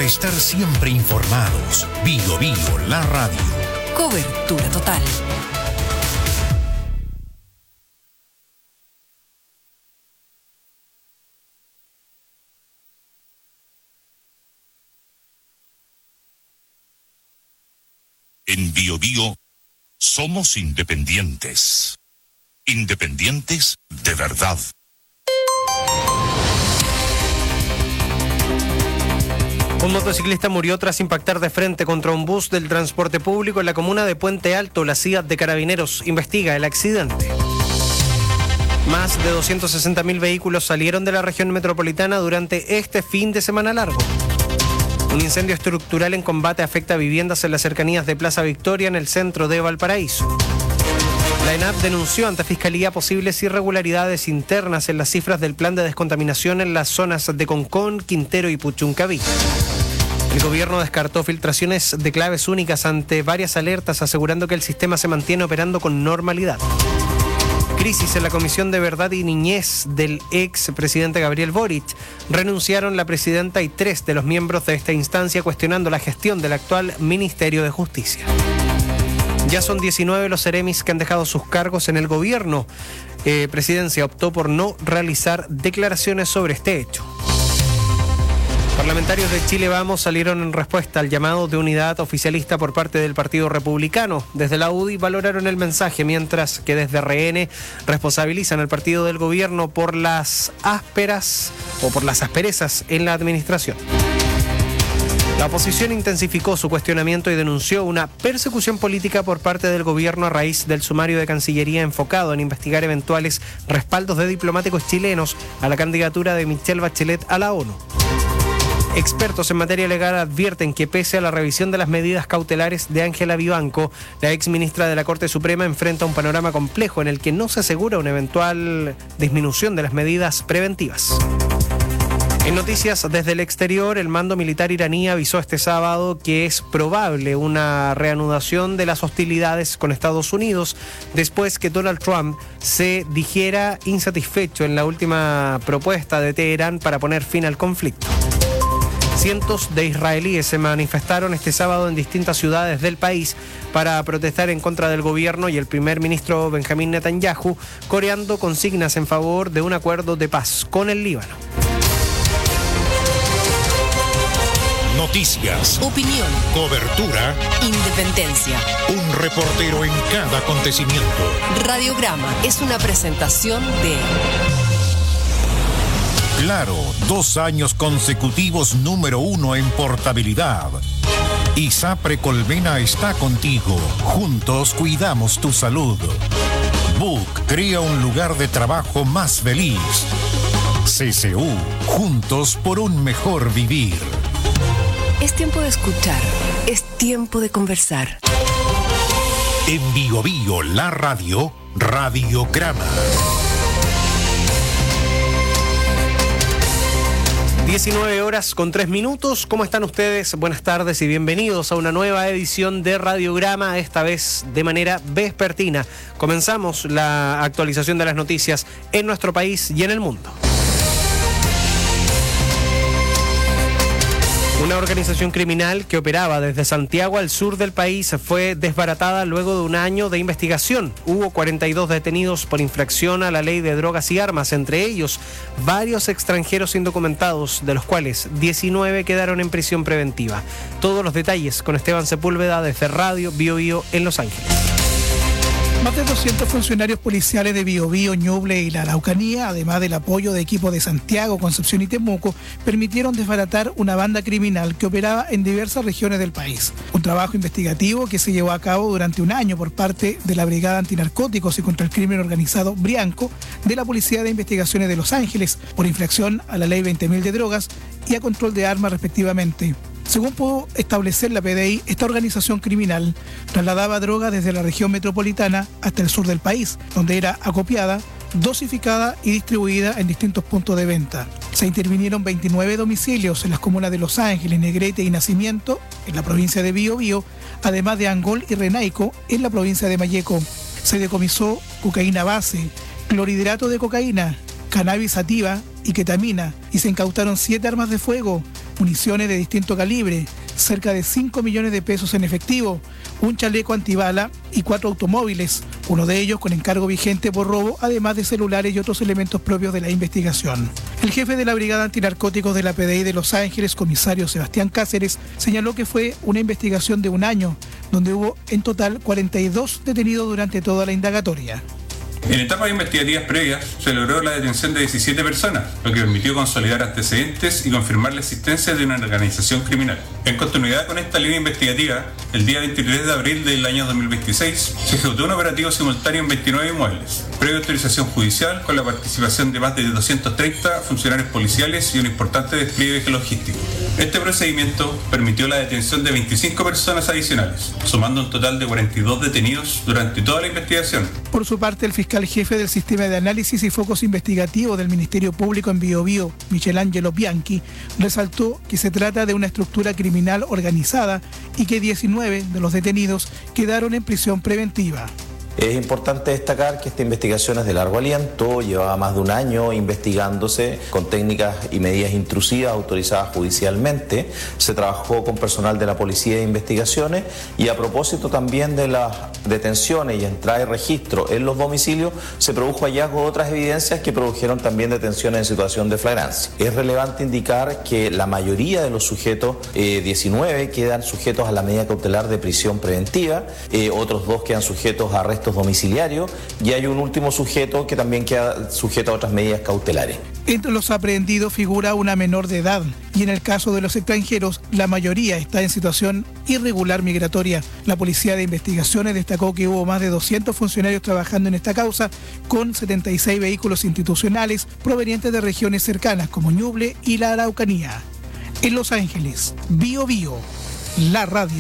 estar siempre informados. Bio Bio, la radio. Cobertura total. En Bio Bio somos independientes. Independientes de verdad. Un motociclista murió tras impactar de frente contra un bus del transporte público en la comuna de Puente Alto. La CIA de Carabineros investiga el accidente. Más de 260.000 vehículos salieron de la región metropolitana durante este fin de semana largo. Un incendio estructural en combate afecta a viviendas en las cercanías de Plaza Victoria, en el centro de Valparaíso. La ENAP denunció ante Fiscalía posibles irregularidades internas en las cifras del plan de descontaminación en las zonas de Concón, Quintero y Puchuncaví. El gobierno descartó filtraciones de claves únicas ante varias alertas, asegurando que el sistema se mantiene operando con normalidad. Crisis en la Comisión de Verdad y Niñez del ex presidente Gabriel Boric. Renunciaron la presidenta y 3 de los miembros de esta instancia, cuestionando la gestión del actual Ministerio de Justicia. Ya son 19 los seremis que han dejado sus cargos en el gobierno. Presidencia optó por no realizar declaraciones sobre este hecho. Parlamentarios de Chile Vamos salieron en respuesta al llamado de unidad oficialista por parte del Partido Republicano. Desde la UDI valoraron el mensaje, mientras que desde RN responsabilizan al partido del gobierno por las asperezas en la administración. La oposición intensificó su cuestionamiento y denunció una persecución política por parte del gobierno a raíz del sumario de Cancillería enfocado en investigar eventuales respaldos de diplomáticos chilenos a la candidatura de Michelle Bachelet a la ONU. Expertos en materia legal advierten que pese a la revisión de las medidas cautelares de Ángela Vivanco, la exministra de la Corte Suprema enfrenta un panorama complejo en el que no se asegura una eventual disminución de las medidas preventivas. En noticias desde el exterior, el mando militar iraní avisó este sábado que es probable una reanudación de las hostilidades con Estados Unidos después que Donald Trump se dijera insatisfecho en la última propuesta de Teherán para poner fin al conflicto. Cientos de israelíes se manifestaron este sábado en distintas ciudades del país para protestar en contra del gobierno y el primer ministro Benjamín Netanyahu, coreando consignas en favor de un acuerdo de paz con el Líbano. Noticias, opinión, cobertura, independencia. un reportero en cada acontecimiento. Radiograma es una presentación de Claro, 2 años consecutivos número 1 en portabilidad. ISAPRE Colmena está contigo. Juntos cuidamos tu salud. BUC crea un lugar de trabajo más feliz. CCU, juntos por un mejor vivir. Es tiempo de escuchar, es tiempo de conversar. En Bio Bio, la radio, Radiograma. 19:03. ¿Cómo están ustedes? Buenas tardes y bienvenidos a una nueva edición de Radiograma, esta vez de manera vespertina. Comenzamos la actualización de las noticias en nuestro país y en el mundo. Una organización criminal que operaba desde Santiago al sur del país fue desbaratada luego de un año de investigación. Hubo 42 detenidos por infracción a la ley de drogas y armas, entre ellos varios extranjeros indocumentados, de los cuales 19 quedaron en prisión preventiva. Todos los detalles con Esteban Sepúlveda desde Radio Bio Bio en Los Ángeles. Más de 200 funcionarios policiales de Biobío, Ñuble y la Araucanía, además del apoyo de equipos de Santiago, Concepción y Temuco, permitieron desbaratar una banda criminal que operaba en diversas regiones del país. Un trabajo investigativo que se llevó a cabo durante un año por parte de la Brigada Antinarcóticos y contra el Crimen Organizado Brianco de la Policía de Investigaciones de Los Ángeles por infracción a la Ley 20.000 de drogas y a control de armas respectivamente. Según pudo establecer la PDI, esta organización criminal trasladaba droga desde la región metropolitana hasta el sur del país, donde era acopiada, dosificada y distribuida en distintos puntos de venta. Se intervinieron 29 domicilios en las comunas de Los Ángeles, Negrete y Nacimiento, en la provincia de Biobío, además de Angol y Renaico, en la provincia de Malleco. Se decomisó cocaína base, clorhidrato de cocaína, cannabis sativa y ketamina, y se incautaron 7 armas de fuego, municiones de distinto calibre, cerca de 5 millones de pesos en efectivo, un chaleco antibala y 4 automóviles, uno de ellos con encargo vigente por robo, además de celulares y otros elementos propios de la investigación. El jefe de la Brigada Antinarcóticos de la PDI de Los Ángeles, comisario Sebastián Cáceres, señaló que fue una investigación de un año, donde hubo en total 42 detenidos durante toda la indagatoria. En etapas investigativas previas se logró la detención de 17 personas, lo que permitió consolidar antecedentes y confirmar la existencia de una organización criminal. En continuidad con esta línea investigativa, el día 23 de abril del año 2026 se ejecutó un operativo simultáneo en 29 inmuebles, previa autorización judicial con la participación de más de 230 funcionarios policiales y un importante despliegue logístico. Este procedimiento permitió la detención de 25 personas adicionales, sumando un total de 42 detenidos durante toda la investigación. Por su parte, el fiscal jefe del Sistema de Análisis y Focos Investigativos del Ministerio Público en Biobío, Michelangelo Bianchi, resaltó que se trata de una estructura criminal organizada y que 19 de los detenidos quedaron en prisión preventiva. Es importante destacar que esta investigación es de largo aliento, llevaba más de un año investigándose con técnicas y medidas intrusivas autorizadas judicialmente. Se trabajó con personal de la Policía de Investigaciones y a propósito también de las detenciones y entrada y registro en los domicilios, se produjo hallazgo de otras evidencias que produjeron también detenciones en situación de flagrancia. Es relevante indicar que la mayoría de los sujetos, 19, quedan sujetos a la medida cautelar de prisión preventiva, otros 2 quedan sujetos a arresto domiciliario y hay un último sujeto que también queda sujeto a otras medidas cautelares. Entre los aprehendidos figura una menor de edad y en el caso de los extranjeros, la mayoría está en situación irregular migratoria. La Policía de Investigaciones destacó que hubo más de 200 funcionarios trabajando en esta causa con 76 vehículos institucionales provenientes de regiones cercanas como Ñuble y la Araucanía. En Los Ángeles, Biobío, la radio.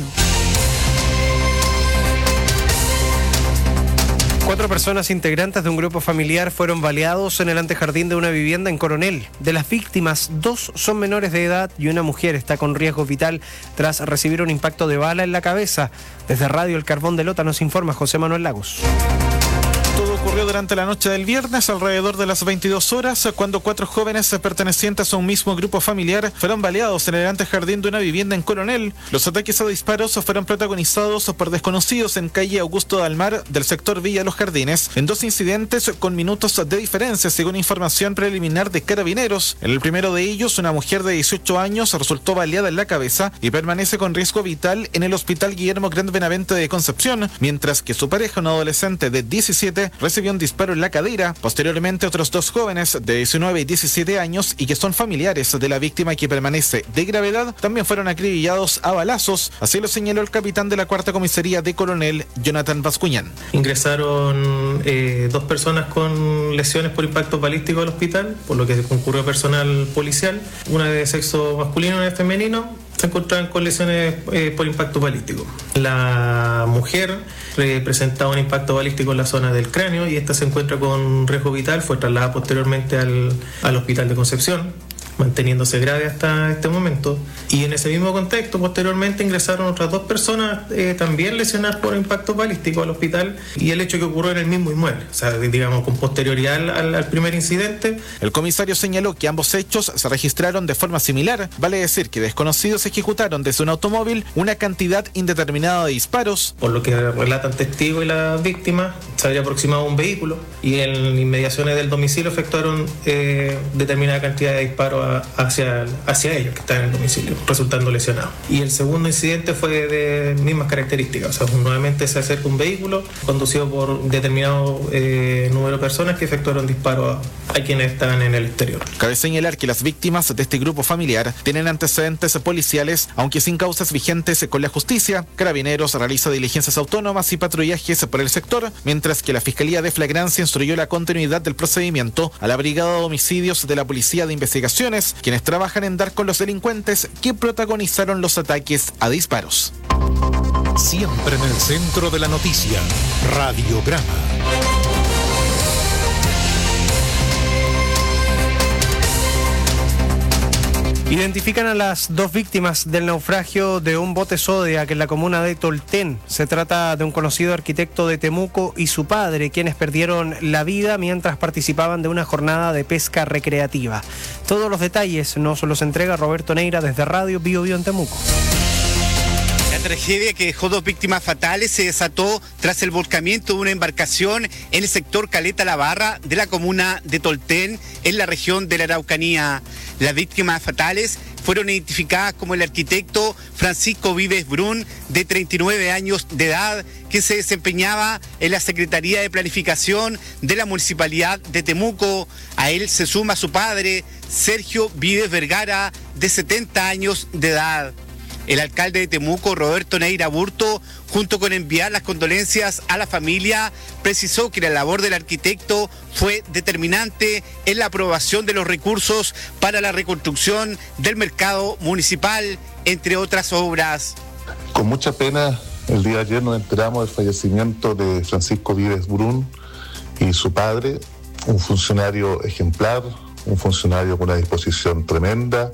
4 personas integrantes de un grupo familiar fueron baleados en el antejardín de una vivienda en Coronel. De las víctimas, 2 son menores de edad y una mujer está con riesgo vital tras recibir un impacto de bala en la cabeza. Desde Radio El Carbón de Lota nos informa José Manuel Lagos. Todo ocurrió durante la noche del viernes, alrededor de las 22 horas, cuando 4 jóvenes pertenecientes a un mismo grupo familiar fueron baleados en el antejardín de una vivienda en Coronel. Los ataques a disparos fueron protagonizados por desconocidos en calle Augusto Dalmar del sector Villa Los Jardines, en 2 incidentes con minutos de diferencia, según información preliminar de Carabineros. En el primero de ellos, una mujer de 18 años resultó baleada en la cabeza y permanece con riesgo vital en el Hospital Guillermo Grant Benavente de Concepción, mientras que su pareja, un adolescente de 17, recibió un disparo en la cadera. Posteriormente, otros 2 jóvenes de 19 y 17 años y que son familiares de la víctima, que permanece de gravedad, también fueron acribillados a balazos. Así lo señaló el capitán de la 4ª Comisaría de Coronel, Jonathan Bascuñán. Ingresaron 2 personas con lesiones por impactos balísticos al hospital, por lo que concurrió personal policial, una de sexo masculino y una de femenino. Se encontraban con lesiones por impacto balístico. La mujer presentaba un impacto balístico en la zona del cráneo y esta se encuentra con riesgo vital. Fue trasladada posteriormente al hospital de Concepción, manteniéndose grave hasta este momento. Y en ese mismo contexto, posteriormente ingresaron otras 2 personas también lesionadas por impacto balístico al hospital, y el hecho que ocurrió en el mismo inmueble, o sea, digamos, con posterioridad al primer incidente. El comisario señaló que ambos hechos se registraron de forma similar, vale decir que desconocidos ejecutaron desde un automóvil una cantidad indeterminada de disparos. Por lo que relatan testigos y las víctimas, se habría aproximado un vehículo y en inmediaciones del domicilio efectuaron determinada cantidad de disparos hacia ellos que están en el domicilio, resultando lesionados. Y el segundo incidente fue de mismas características, o sea, nuevamente se acerca un vehículo conducido por determinado número de personas que efectuaron disparos a quienes estaban en el exterior. Cabe señalar que las víctimas de este grupo familiar tienen antecedentes policiales, aunque sin causas vigentes con la justicia. Carabineros realiza diligencias autónomas y patrullajes por el sector, mientras que la Fiscalía de Flagrancia instruyó la continuidad del procedimiento a la Brigada de Homicidios de la Policía de Investigaciones, quienes trabajan en dar con los delincuentes que protagonizaron los ataques a disparos. Siempre en el centro de la noticia, Radiograma. Identifican a las 2 víctimas del naufragio de un bote Zodiac en la comuna de Tolten. Se trata de un conocido arquitecto de Temuco y su padre, quienes perdieron la vida mientras participaban de una jornada de pesca recreativa. Todos los detalles nos los entrega Roberto Neira desde Radio Bio Bio en Temuco. La tragedia que dejó 2 víctimas fatales se desató tras el volcamiento de una embarcación en el sector Caleta La Barra de la comuna de Tolten, en la región de la Araucanía. Las víctimas fatales fueron identificadas como el arquitecto Francisco Vives Brun, de 39 años de edad, que se desempeñaba en la Secretaría de Planificación de la Municipalidad de Temuco. A él se suma su padre, Sergio Vives Vergara, de 70 años de edad. El alcalde de Temuco, Roberto Neira Burto, junto con enviar las condolencias a la familia, precisó que la labor del arquitecto fue determinante en la aprobación de los recursos para la reconstrucción del mercado municipal, entre otras obras. Con mucha pena, el día de ayer nos enteramos del fallecimiento de Francisco Vives Brun y su padre, un funcionario ejemplar, un funcionario con una disposición tremenda,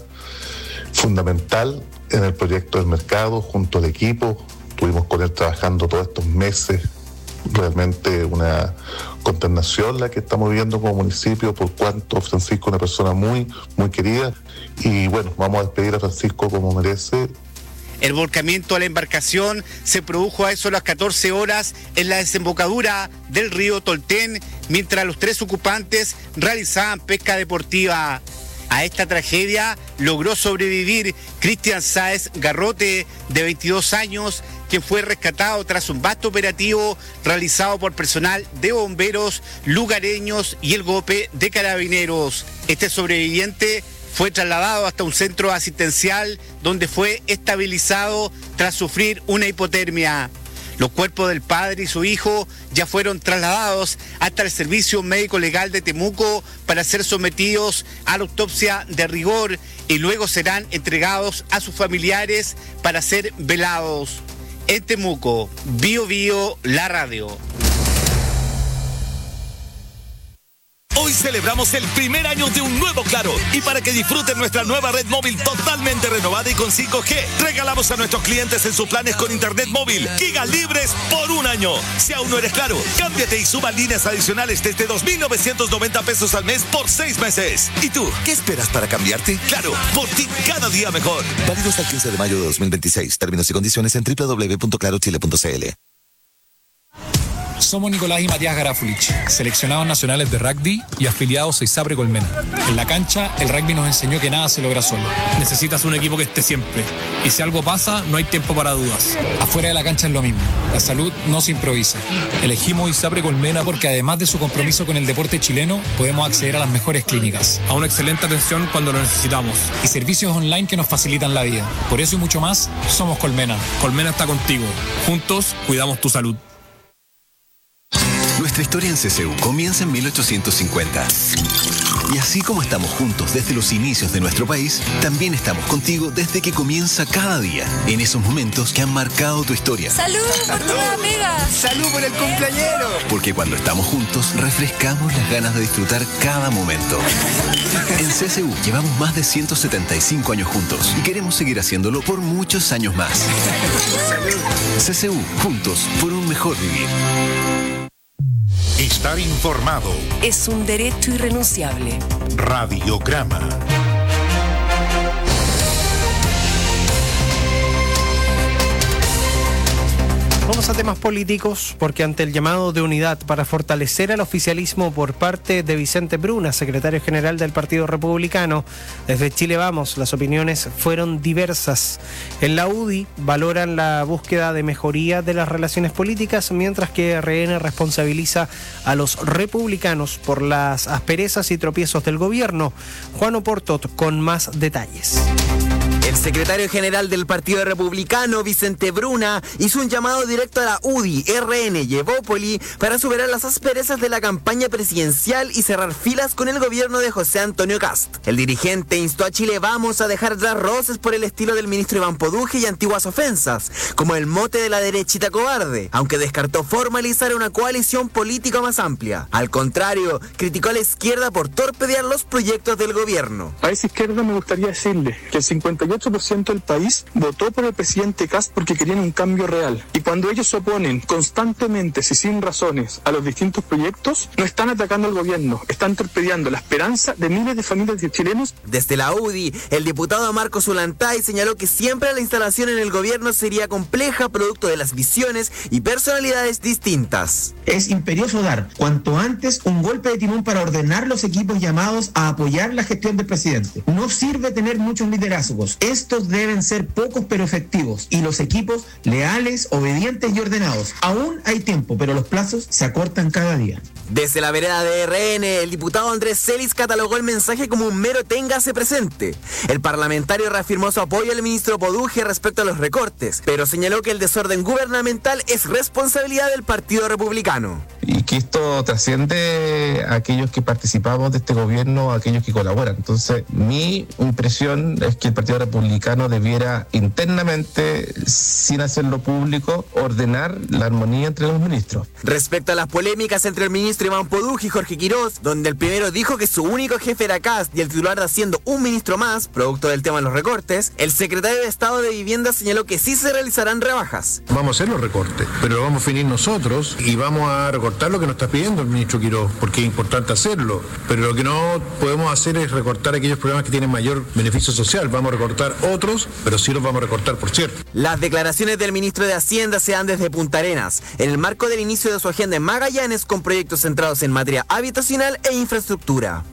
fundamental en el proyecto del mercado, junto al equipo. Estuvimos con él trabajando todos estos meses. Realmente una consternación la que estamos viviendo como municipio, por cuanto Francisco es una persona muy, muy querida. Y bueno, vamos a despedir a Francisco como merece. El volcamiento a la embarcación se produjo a eso de las 14 horas en la desembocadura del río Tolten, mientras los 3 ocupantes realizaban pesca deportiva. A esta tragedia logró sobrevivir Cristian Sáez Garrote, de 22 años, quien fue rescatado tras un vasto operativo realizado por personal de bomberos, lugareños y el GOPE de Carabineros. Este sobreviviente fue trasladado hasta un centro asistencial donde fue estabilizado tras sufrir una hipotermia. Los cuerpos del padre y su hijo ya fueron trasladados hasta el Servicio Médico Legal de Temuco para ser sometidos a la autopsia de rigor y luego serán entregados a sus familiares para ser velados. En Temuco, Bio Bio, la radio. Hoy celebramos el primer año de un nuevo Claro, y para que disfruten nuestra nueva red móvil totalmente renovada y con 5G, regalamos a nuestros clientes en sus planes con internet móvil gigas libres por 1 año. Si aún no eres Claro, cámbiate y suma líneas adicionales desde 2.990 pesos al mes por 6 meses. ¿Y tú, qué esperas para cambiarte? Claro, por ti cada día mejor. Válido hasta el 15 de mayo de 2026. Términos y condiciones en www.clarochile.cl. Somos Nicolás y Matías Garafulich, seleccionados nacionales de rugby y afiliados a ISAPRE Colmena. En la cancha, el rugby nos enseñó que nada se logra solo. Necesitas un equipo que esté siempre. Y si algo pasa, no hay tiempo para dudas. Afuera de la cancha es lo mismo. La salud no se improvisa. Elegimos ISAPRE Colmena porque además de su compromiso con el deporte chileno, podemos acceder a las mejores clínicas, a una excelente atención cuando lo necesitamos y servicios online que nos facilitan la vida. Por eso y mucho más, somos Colmena. Colmena está contigo. Juntos, cuidamos tu salud. Nuestra historia en CCU comienza en 1850. Y así como estamos juntos desde los inicios de nuestro país, también estamos contigo desde que comienza cada día, en esos momentos que han marcado tu historia. ¡Salud por tu amiga! ¡Salud por el cumpleañero! Porque cuando estamos juntos, refrescamos las ganas de disfrutar cada momento. En CCU llevamos más de 175 años juntos y queremos seguir haciéndolo por muchos años más. CCU, juntos por un mejor vivir. Estar informado es un derecho irrenunciable. Radiograma. Vamos a temas políticos, porque ante el llamado de unidad para fortalecer al oficialismo por parte de Vicente Bruna, secretario general del Partido Republicano, desde Chile Vamos, las opiniones fueron diversas. En la UDI valoran la búsqueda de mejoría de las relaciones políticas, mientras que RN responsabiliza a los republicanos por las asperezas y tropiezos del gobierno. Juan Oportot con más detalles. El secretario general del Partido Republicano, Vicente Bruna, hizo un llamado directo a la UDI, RN y Evópoli para superar las asperezas de la campaña presidencial y cerrar filas con el gobierno de José Antonio Kast. El dirigente instó a Chile Vamos a dejar atrás roces por el estilo del ministro Iván Poduje y antiguas ofensas, como el mote de la derechita cobarde, aunque descartó formalizar una coalición política más amplia. Al contrario, criticó a la izquierda por torpedear los proyectos del gobierno. A esa izquierda me gustaría decirle que el 58% del país votó por el presidente Kast porque querían un cambio real. Y cuando ellos se oponen constantemente, y sin razones, a los distintos proyectos, no están atacando al gobierno, están torpedeando la esperanza de miles de familias de chilenos. Desde la UDI, el diputado Marcos Ulantay señaló que siempre la instalación en el gobierno sería compleja, producto de las visiones y personalidades distintas. Es imperioso dar cuanto antes un golpe de timón para ordenar los equipos llamados a apoyar la gestión del presidente. No sirve tener muchos liderazgos, estos deben ser pocos pero efectivos, y los equipos leales, obedientes y ordenados. Aún hay tiempo, pero los plazos se acortan cada día. Desde la vereda de RN, el diputado Andrés Celis catalogó el mensaje como un mero téngase presente. El parlamentario reafirmó su apoyo al ministro Poduje respecto a los recortes, pero señaló que el desorden gubernamental es responsabilidad del Partido Republicano. Y que esto trasciende a aquellos que participamos de este gobierno, a aquellos que colaboran. Entonces, mi impresión es que el Partido Republicano debiera internamente, sin hacerlo público, ordenar la armonía entre los ministros. Respecto a las polémicas entre el ministro Iván Poduje y Jorge Quirós, donde el primero dijo que su único jefe era Kast y el titular haciendo un ministro más, producto del tema de los recortes, el secretario de Estado de Vivienda señaló que sí se realizarán rebajas. Vamos a hacer los recortes, pero lo vamos a definir nosotros y vamos a recortar lo que nos está pidiendo el ministro Quirós, porque es importante hacerlo, pero lo que no podemos hacer es recortar aquellos programas que tienen mayor beneficio social. Vamos a recortar otros, pero sí los vamos a recortar, por cierto. Las declaraciones del ministro de Hacienda se dan desde Punta Arenas, en el marco del inicio de su agenda en Magallanes con proyectos centrados en materia habitacional e infraestructura.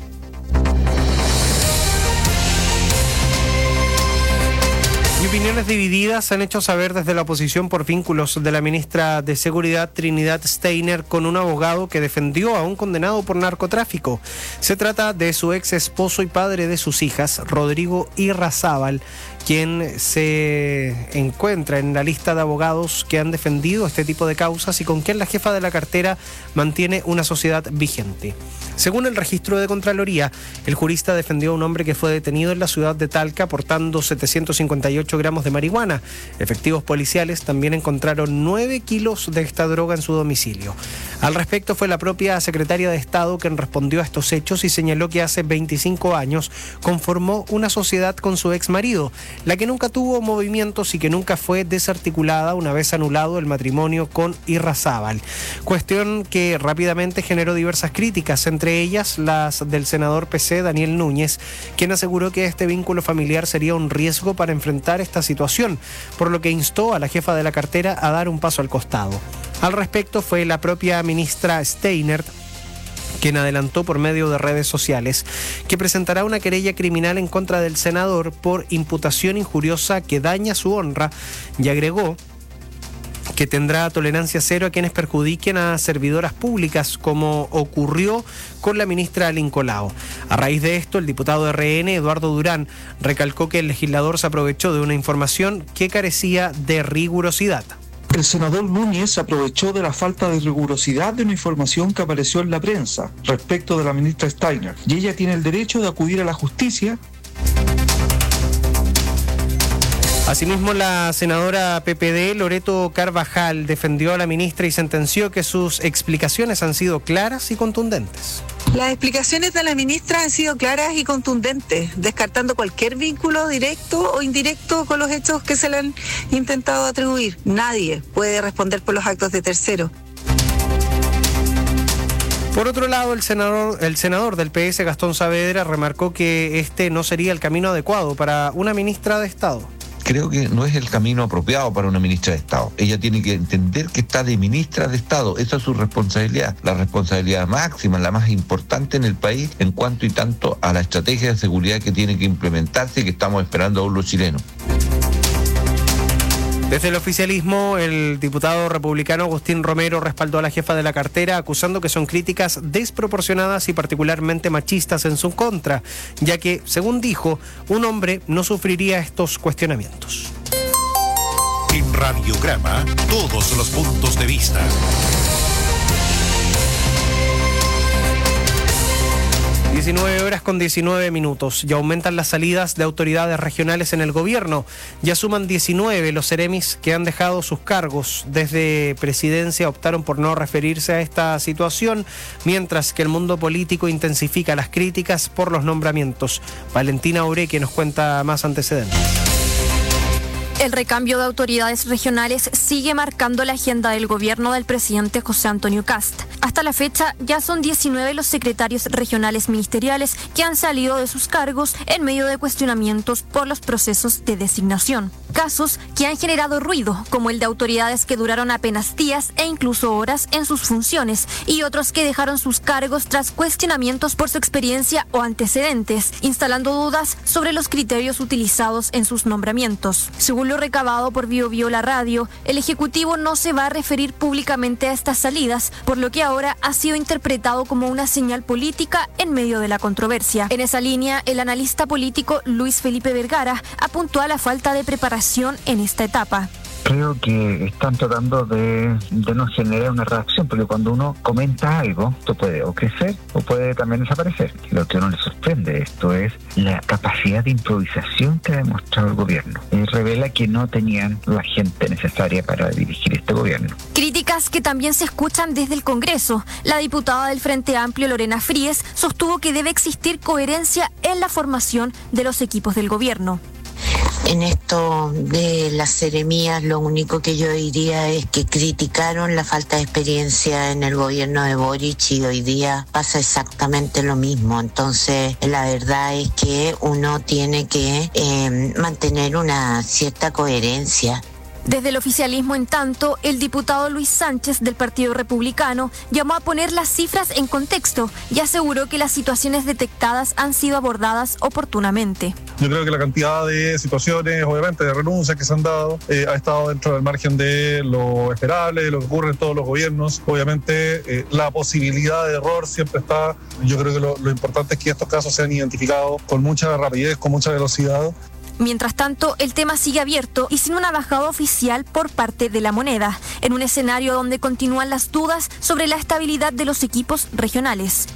Y opiniones divididas se han hecho saber desde la oposición por vínculos de la ministra de Seguridad Trinidad Steiner con un abogado que defendió a un condenado por narcotráfico. Se trata de su ex esposo y padre de sus hijas, Rodrigo Irrazábal, quien se encuentra en la lista de abogados que han defendido este tipo de causas y con quien la jefa de la cartera mantiene una sociedad vigente. Según el registro de Contraloría, el jurista defendió a un hombre que fue detenido en la ciudad de Talca portando 758 gramos de marihuana. Efectivos policiales también encontraron 9 kilos de esta droga en su domicilio. Al respecto fue la propia secretaria de Estado quien respondió a estos hechos y señaló que hace 25 años conformó una sociedad con su ex marido, la que nunca tuvo movimientos y que nunca fue desarticulada una vez anulado el matrimonio con Irrazábal. Cuestión que rápidamente generó diversas críticas, entre ellas las del senador PC Daniel Núñez, quien aseguró que este vínculo familiar sería un riesgo para enfrentar esta situación, por lo que instó a la jefa de la cartera a dar un paso al costado. Al respecto fue la propia ministra Steiner quien adelantó por medio de redes sociales que presentará una querella criminal en contra del senador por imputación injuriosa que daña su honra, y agregó que tendrá tolerancia cero a quienes perjudiquen a servidoras públicas, como ocurrió con la ministra Lincolao. A raíz de esto, el diputado RN, Eduardo Durán, recalcó que el legislador se aprovechó de una información que carecía de rigurosidad. El senador Núñez aprovechó de la falta de rigurosidad de una información que apareció en la prensa respecto de la ministra Steiner, y ella tiene el derecho de acudir a la justicia. Asimismo, la senadora PPD, Loreto Carvajal, defendió a la ministra y sentenció que sus explicaciones han sido claras y contundentes. Las explicaciones de la ministra han sido claras y contundentes, descartando cualquier vínculo directo o indirecto con los hechos que se le han intentado atribuir. Nadie puede responder por los actos de terceros. Por otro lado, el senador del PS, Gastón Saavedra, remarcó que este no sería el camino adecuado para una ministra de Estado. Creo que no es el camino apropiado para una ministra de Estado. Ella tiene que entender que está de ministra de Estado. Esa es su responsabilidad, la responsabilidad máxima, la más importante en el país en cuanto y tanto a la estrategia de seguridad que tiene que implementarse y que estamos esperando aún los chilenos. Desde el oficialismo, el diputado republicano Agustín Romero respaldó a la jefa de la cartera, acusando que son críticas desproporcionadas y particularmente machistas en su contra, ya que, según dijo, un hombre no sufriría estos cuestionamientos. En Radiograma, todos los puntos de vista. 19:19 y aumentan las salidas de autoridades regionales en el gobierno. Ya suman 19 los seremis que han dejado sus cargos. Desde Presidencia optaron por no referirse a esta situación, mientras que el mundo político intensifica las críticas por los nombramientos. Valentina Ureque nos cuenta más antecedentes. El recambio de autoridades regionales sigue marcando la agenda del gobierno del presidente José Antonio Kast. Hasta la fecha, ya son 19 los secretarios regionales ministeriales que han salido de sus cargos en medio de cuestionamientos por los procesos de designación. Casos que han generado ruido, como el de autoridades que duraron apenas días e incluso horas en sus funciones, y otros que dejaron sus cargos tras cuestionamientos por su experiencia o antecedentes, instalando dudas sobre los criterios utilizados en sus nombramientos. Según lo recabado por BioBio La Radio, el Ejecutivo no se va a referir públicamente a estas salidas, por lo que ahora ha sido interpretado como una señal política en medio de la controversia. En esa línea, el analista político Luis Felipe Vergara apuntó a la falta de preparación en esta etapa. Creo que están tratando de no generar una reacción, porque cuando uno comenta algo, esto puede o crecer o puede también desaparecer. Lo que a uno le sorprende de esto es la capacidad de improvisación que ha demostrado el gobierno. Revela que no tenían la gente necesaria para dirigir este gobierno. Críticas que también se escuchan desde el Congreso. La diputada del Frente Amplio, Lorena Fríes, sostuvo que debe existir coherencia en la formación de los equipos del gobierno. En esto de las seremías, lo único que yo diría es que criticaron la falta de experiencia en el gobierno de Boric y hoy día pasa exactamente lo mismo. Entonces, la verdad es que uno tiene que mantener una cierta coherencia. Desde el oficialismo, en tanto, el diputado Luis Sánchez del Partido Republicano llamó a poner las cifras en contexto y aseguró que las situaciones detectadas han sido abordadas oportunamente. Yo creo que la cantidad de situaciones, obviamente, de renuncias que se han dado, ha estado dentro del margen de lo esperable, de lo que ocurre en todos los gobiernos. Obviamente, la posibilidad de error siempre está. Yo creo que lo importante es que estos casos sean identificados con mucha rapidez, con mucha velocidad. Mientras tanto, el tema sigue abierto y sin una bajada oficial por parte de la moneda, en un escenario donde continúan las dudas sobre la estabilidad de los equipos regionales.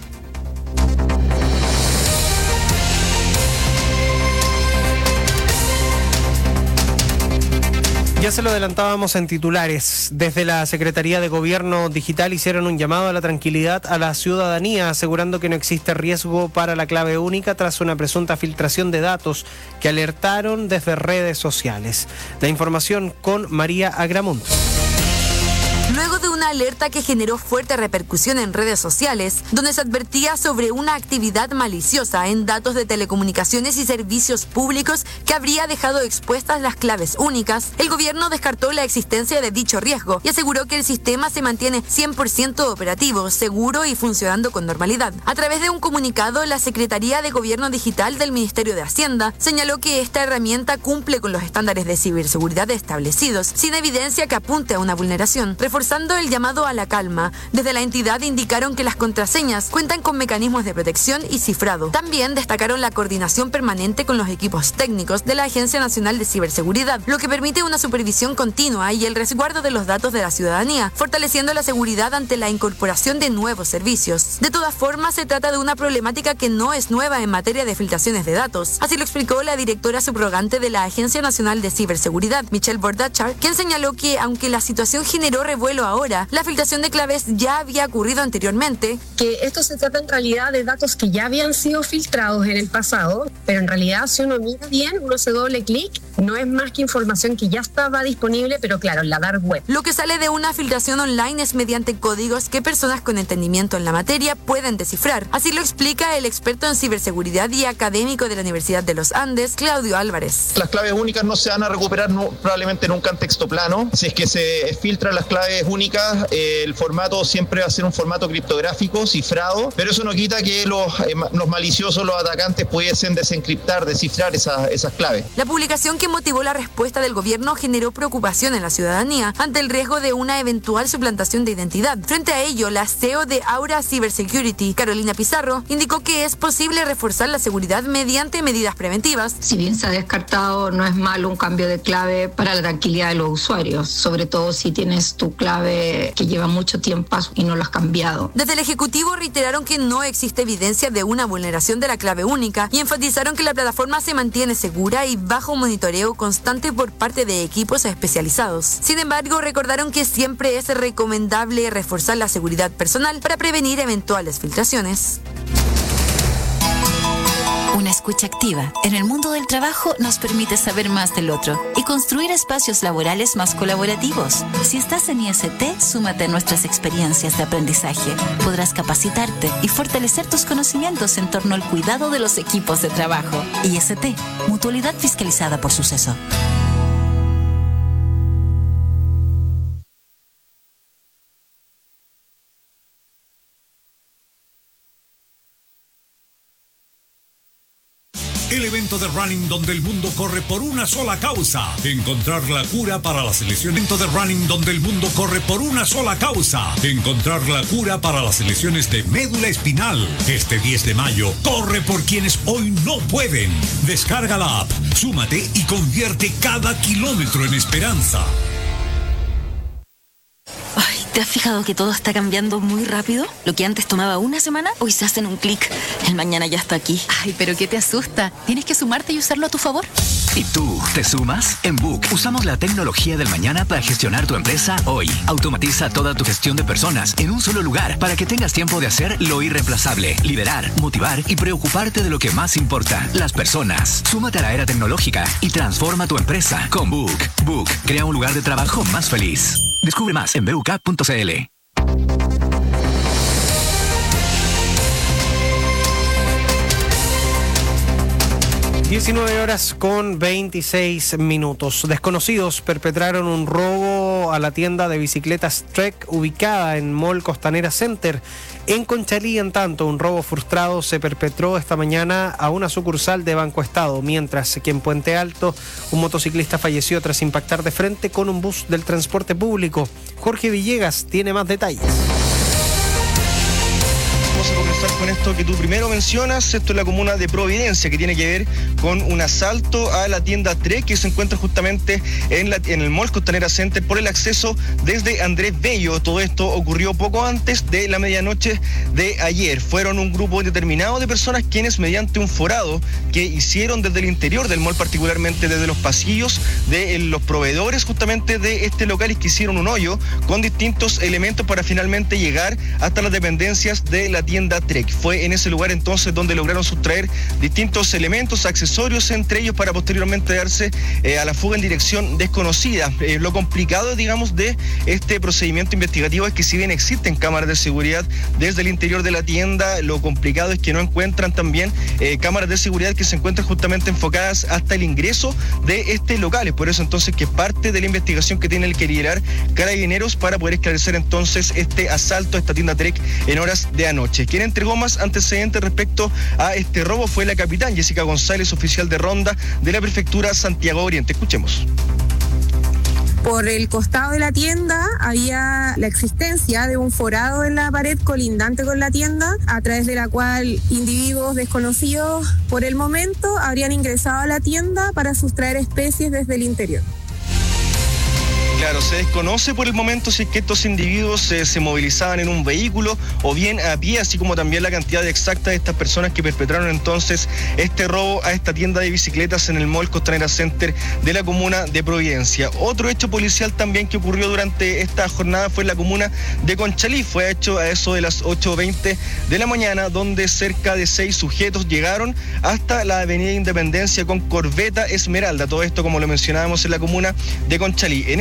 Ya se lo adelantábamos en titulares. Desde la Secretaría de Gobierno Digital hicieron un llamado a la tranquilidad a la ciudadanía, asegurando que no existe riesgo para la clave única tras una presunta filtración de datos que alertaron desde redes sociales. La información con María Agramunt. Luego de una alerta que generó fuerte repercusión en redes sociales, donde se advertía sobre una actividad maliciosa en datos de telecomunicaciones y servicios públicos que habría dejado expuestas las claves únicas, el gobierno descartó la existencia de dicho riesgo y aseguró que el sistema se mantiene 100% operativo, seguro y funcionando con normalidad. A través de un comunicado, la Secretaría de Gobierno Digital del Ministerio de Hacienda señaló que esta herramienta cumple con los estándares de ciberseguridad establecidos, sin evidencia que apunte a una vulneración. Reforzando el llamado a la calma, desde la entidad indicaron que las contraseñas cuentan con mecanismos de protección y cifrado. También destacaron la coordinación permanente con los equipos técnicos de la Agencia Nacional de Ciberseguridad, lo que permite una supervisión continua y el resguardo de los datos de la ciudadanía, fortaleciendo la seguridad ante la incorporación de nuevos servicios. De todas formas, se trata de una problemática que no es nueva en materia de filtraciones de datos. Así lo explicó la directora subrogante de la Agencia Nacional de Ciberseguridad, Michelle Bordachar, quien señaló que, aunque la situación generó revuelo ahora, la filtración de claves ya había ocurrido anteriormente. Que esto se trata en realidad de datos que ya habían sido filtrados en el pasado, pero en realidad si uno mira bien, uno hace doble clic, no es más que información que ya estaba disponible, pero claro, en la dark web. Lo que sale de una filtración online es mediante códigos que personas con entendimiento en la materia pueden descifrar. Así lo explica el experto en ciberseguridad y académico de la Universidad de los Andes, Claudio Álvarez. Las claves únicas no se van a recuperar probablemente nunca en texto plano. Si es que se filtran las claves claves únicas. El formato siempre va a ser un formato criptográfico, cifrado, pero eso no quita que los maliciosos, los atacantes, pudiesen desencriptar, descifrar esas claves. La publicación que motivó la respuesta del gobierno generó preocupación en la ciudadanía ante el riesgo de una eventual suplantación de identidad. Frente a ello, la CEO de Aura Cybersecurity, Carolina Pizarro, indicó que es posible reforzar la seguridad mediante medidas preventivas. Si bien se ha descartado, no es malo un cambio de clave para la tranquilidad de los usuarios, sobre todo si tienes tu clave que lleva mucho tiempo y no lo has cambiado. Desde el Ejecutivo reiteraron que no existe evidencia de una vulneración de la clave única y enfatizaron que la plataforma se mantiene segura y bajo monitoreo constante por parte de equipos especializados. Sin embargo, recordaron que siempre es recomendable reforzar la seguridad personal para prevenir eventuales filtraciones. Una escucha activa en el mundo del trabajo nos permite saber más del otro y construir espacios laborales más colaborativos. Si estás en IST, súmate a nuestras experiencias de aprendizaje. Podrás capacitarte y fortalecer tus conocimientos en torno al cuidado de los equipos de trabajo. IST, Mutualidad fiscalizada por Suceso. El evento de running donde el mundo corre por una sola causa. Encontrar la cura para las lesiones. Evento de running donde el mundo corre por una sola causa. Encontrar la cura para las lesiones de médula espinal. Este 10 de mayo, corre por quienes hoy no pueden. Descarga la app, súmate y convierte cada kilómetro en esperanza. Ay, ¿te has fijado que todo está cambiando muy rápido? Lo que antes tomaba una semana, hoy se hace en un clic. El mañana ya está aquí. Ay, pero ¿qué te asusta? Tienes que sumarte y usarlo a tu favor. ¿Y tú, te sumas? En Book usamos la tecnología del mañana para gestionar tu empresa hoy. Automatiza toda tu gestión de personas en un solo lugar para que tengas tiempo de hacer lo irreemplazable, liderar, motivar y preocuparte de lo que más importa, las personas. Súmate a la era tecnológica y transforma tu empresa con Book. Book crea un lugar de trabajo más feliz. Descubre más en buk.cl. 19:26. Desconocidos perpetraron un robo a la tienda de bicicletas Trek ubicada en Mall Costanera Center. En Conchalí, en tanto, un robo frustrado se perpetró esta mañana a una sucursal de Banco Estado, mientras que en Puente Alto un motociclista falleció tras impactar de frente con un bus del transporte público. Jorge Villegas tiene más detalles. Vamos a comenzar con esto que tú primero mencionas. Esto es la comuna de Providencia, que tiene que ver con un asalto a la tienda Trek, que se encuentra justamente en el Mall Costanera Center por el acceso desde Andrés Bello. Todo esto ocurrió poco antes de la medianoche de ayer. Fueron un grupo determinado de personas quienes, mediante un forado que hicieron desde el interior del mall, particularmente desde los pasillos de los proveedores justamente de este local, y que hicieron un hoyo con distintos elementos para finalmente llegar hasta las dependencias de la tienda Trek. Fue en ese lugar entonces donde lograron sustraer distintos elementos, accesorios entre ellos, para posteriormente darse a la fuga en dirección desconocida. Lo complicado, digamos, de este procedimiento investigativo es que, si bien existen cámaras de seguridad desde el interior de la tienda, lo complicado es que no encuentran también cámaras de seguridad que se encuentran justamente enfocadas hasta el ingreso de este local. Es por eso entonces que parte de la investigación que tiene que liderar Carabineros para poder esclarecer entonces este asalto a esta tienda Trek en horas de anoche. Quien entregó más antecedentes respecto a este robo fue la capitán Jessica González, oficial de ronda de la prefectura Santiago Oriente. Escuchemos. Por el costado de la tienda había la existencia de un forado en la pared colindante con la tienda, a través de la cual individuos desconocidos por el momento habrían ingresado a la tienda para sustraer especies desde el interior. Claro, se desconoce por el momento si es que estos individuos se movilizaban en un vehículo o bien a pie, así como también la cantidad exacta de estas personas que perpetraron entonces este robo a esta tienda de bicicletas en el Mall Costanera Center de la comuna de Providencia. Otro hecho policial también que ocurrió durante esta jornada fue en la comuna de Conchalí. Fue hecho a eso de las 8:20 de la mañana, donde cerca de 6 sujetos llegaron hasta la avenida Independencia con Corbeta Esmeralda. Todo esto, como lo mencionábamos, en la comuna de Conchalí. En ese lugar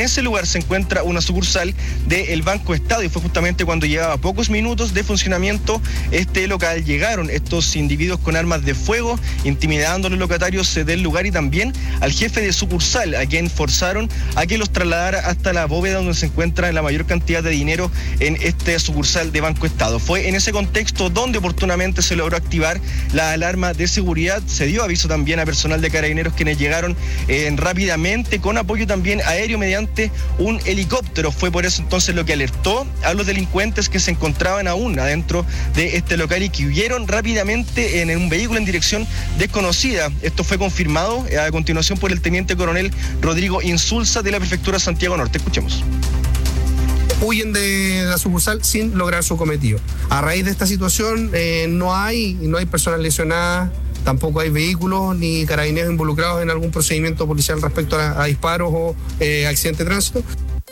se encuentra una sucursal del Banco Estado, y fue justamente cuando llevaba pocos minutos de funcionamiento este local. Llegaron estos individuos con armas de fuego, intimidando a los locatarios del lugar y también al jefe de sucursal, a quien forzaron a que los trasladara hasta la bóveda donde se encuentra la mayor cantidad de dinero en este sucursal de Banco Estado. Fue en ese contexto donde oportunamente se logró activar la alarma de seguridad. Se dio aviso también a personal de Carabineros, quienes llegaron rápidamente con apoyo también aéreo mediante un helicóptero. Fue por eso entonces lo que alertó a los delincuentes que se encontraban aún adentro de este local y que huyeron rápidamente en un vehículo en dirección desconocida. Esto fue confirmado a continuación por el teniente coronel Rodrigo Insulza de la prefectura de Santiago Norte. Escuchemos. Huyen de la sucursal sin lograr su cometido. A raíz de esta situación no hay personas lesionadas, tampoco hay vehículos ni carabineros involucrados en algún procedimiento policial respecto a disparos o accidente de tránsito.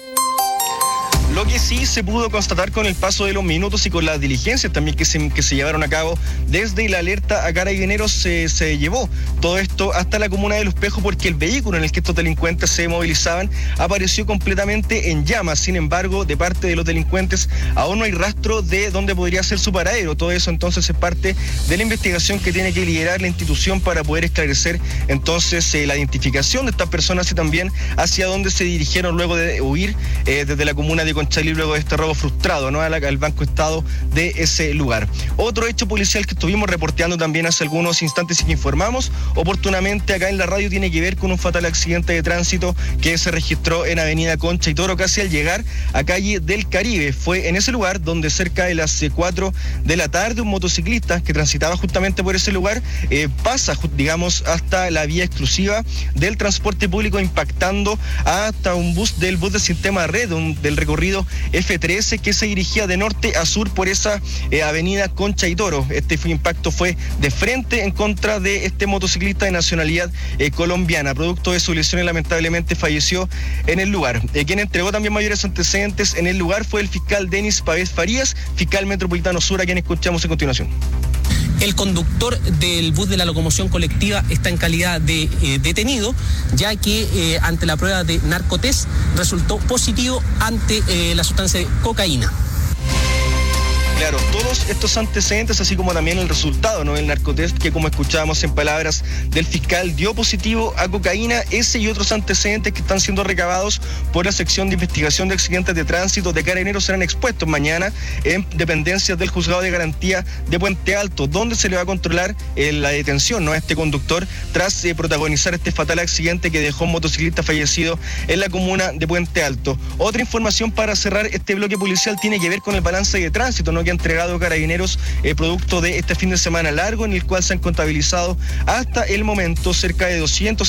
Lo que sí se pudo constatar con el paso de los minutos y con las diligencias también que se llevaron a cabo desde la alerta a Carabineros, se llevó todo esto hasta la comuna de Los Pejos, porque el vehículo en el que estos delincuentes se movilizaban apareció completamente en llamas. Sin embargo, de parte de los delincuentes aún no hay rastro de dónde podría ser su paradero. Todo eso entonces es parte de la investigación que tiene que liderar la institución para poder esclarecer entonces la identificación de estas personas y también hacia dónde se dirigieron luego de huir desde la comuna de Conchalí luego de este robo frustrado, ¿no?, al Banco Estado de ese lugar. Otro hecho policial que estuvimos reporteando también hace algunos instantes y que informamos oportunamente acá en la radio tiene que ver con un fatal accidente de tránsito que se registró en Avenida Concha y Toro, casi al llegar a calle del Caribe. Fue en ese lugar donde cerca de las 4 de la tarde un motociclista que transitaba justamente por ese lugar pasa, digamos, hasta la vía exclusiva del transporte público, impactando hasta un bus del sistema red del recorrido F13 que se dirigía de norte a sur por esa avenida Concha y Toro. Este impacto fue de frente en contra de este motociclista de nacionalidad colombiana. Producto de sus lesiones, lamentablemente falleció en el lugar. Quien entregó también mayores antecedentes en el lugar fue el fiscal Denis Pavés Farías, fiscal metropolitano sur, a quien escuchamos a continuación. El conductor del bus de la locomoción colectiva está en calidad de detenido, ya que ante la prueba de narcotest resultó positivo ante la sustancia de cocaína. Claro, todos estos antecedentes, así como también el resultado, ¿no?, del narcotest, que como escuchábamos en palabras del fiscal dio positivo a cocaína, ese y otros antecedentes que están siendo recabados por la sección de investigación de accidentes de tránsito de Carabineros serán expuestos mañana en dependencias del Juzgado de Garantía de Puente Alto, donde se le va a controlar la detención, ¿no?, a este conductor tras protagonizar este fatal accidente que dejó un motociclista fallecido en la comuna de Puente Alto. Otra información para cerrar este bloque policial tiene que ver con el balance de tránsito, ¿no?, que ha entregado Carabineros producto de este fin de semana largo, en el cual se han contabilizado hasta el momento cerca de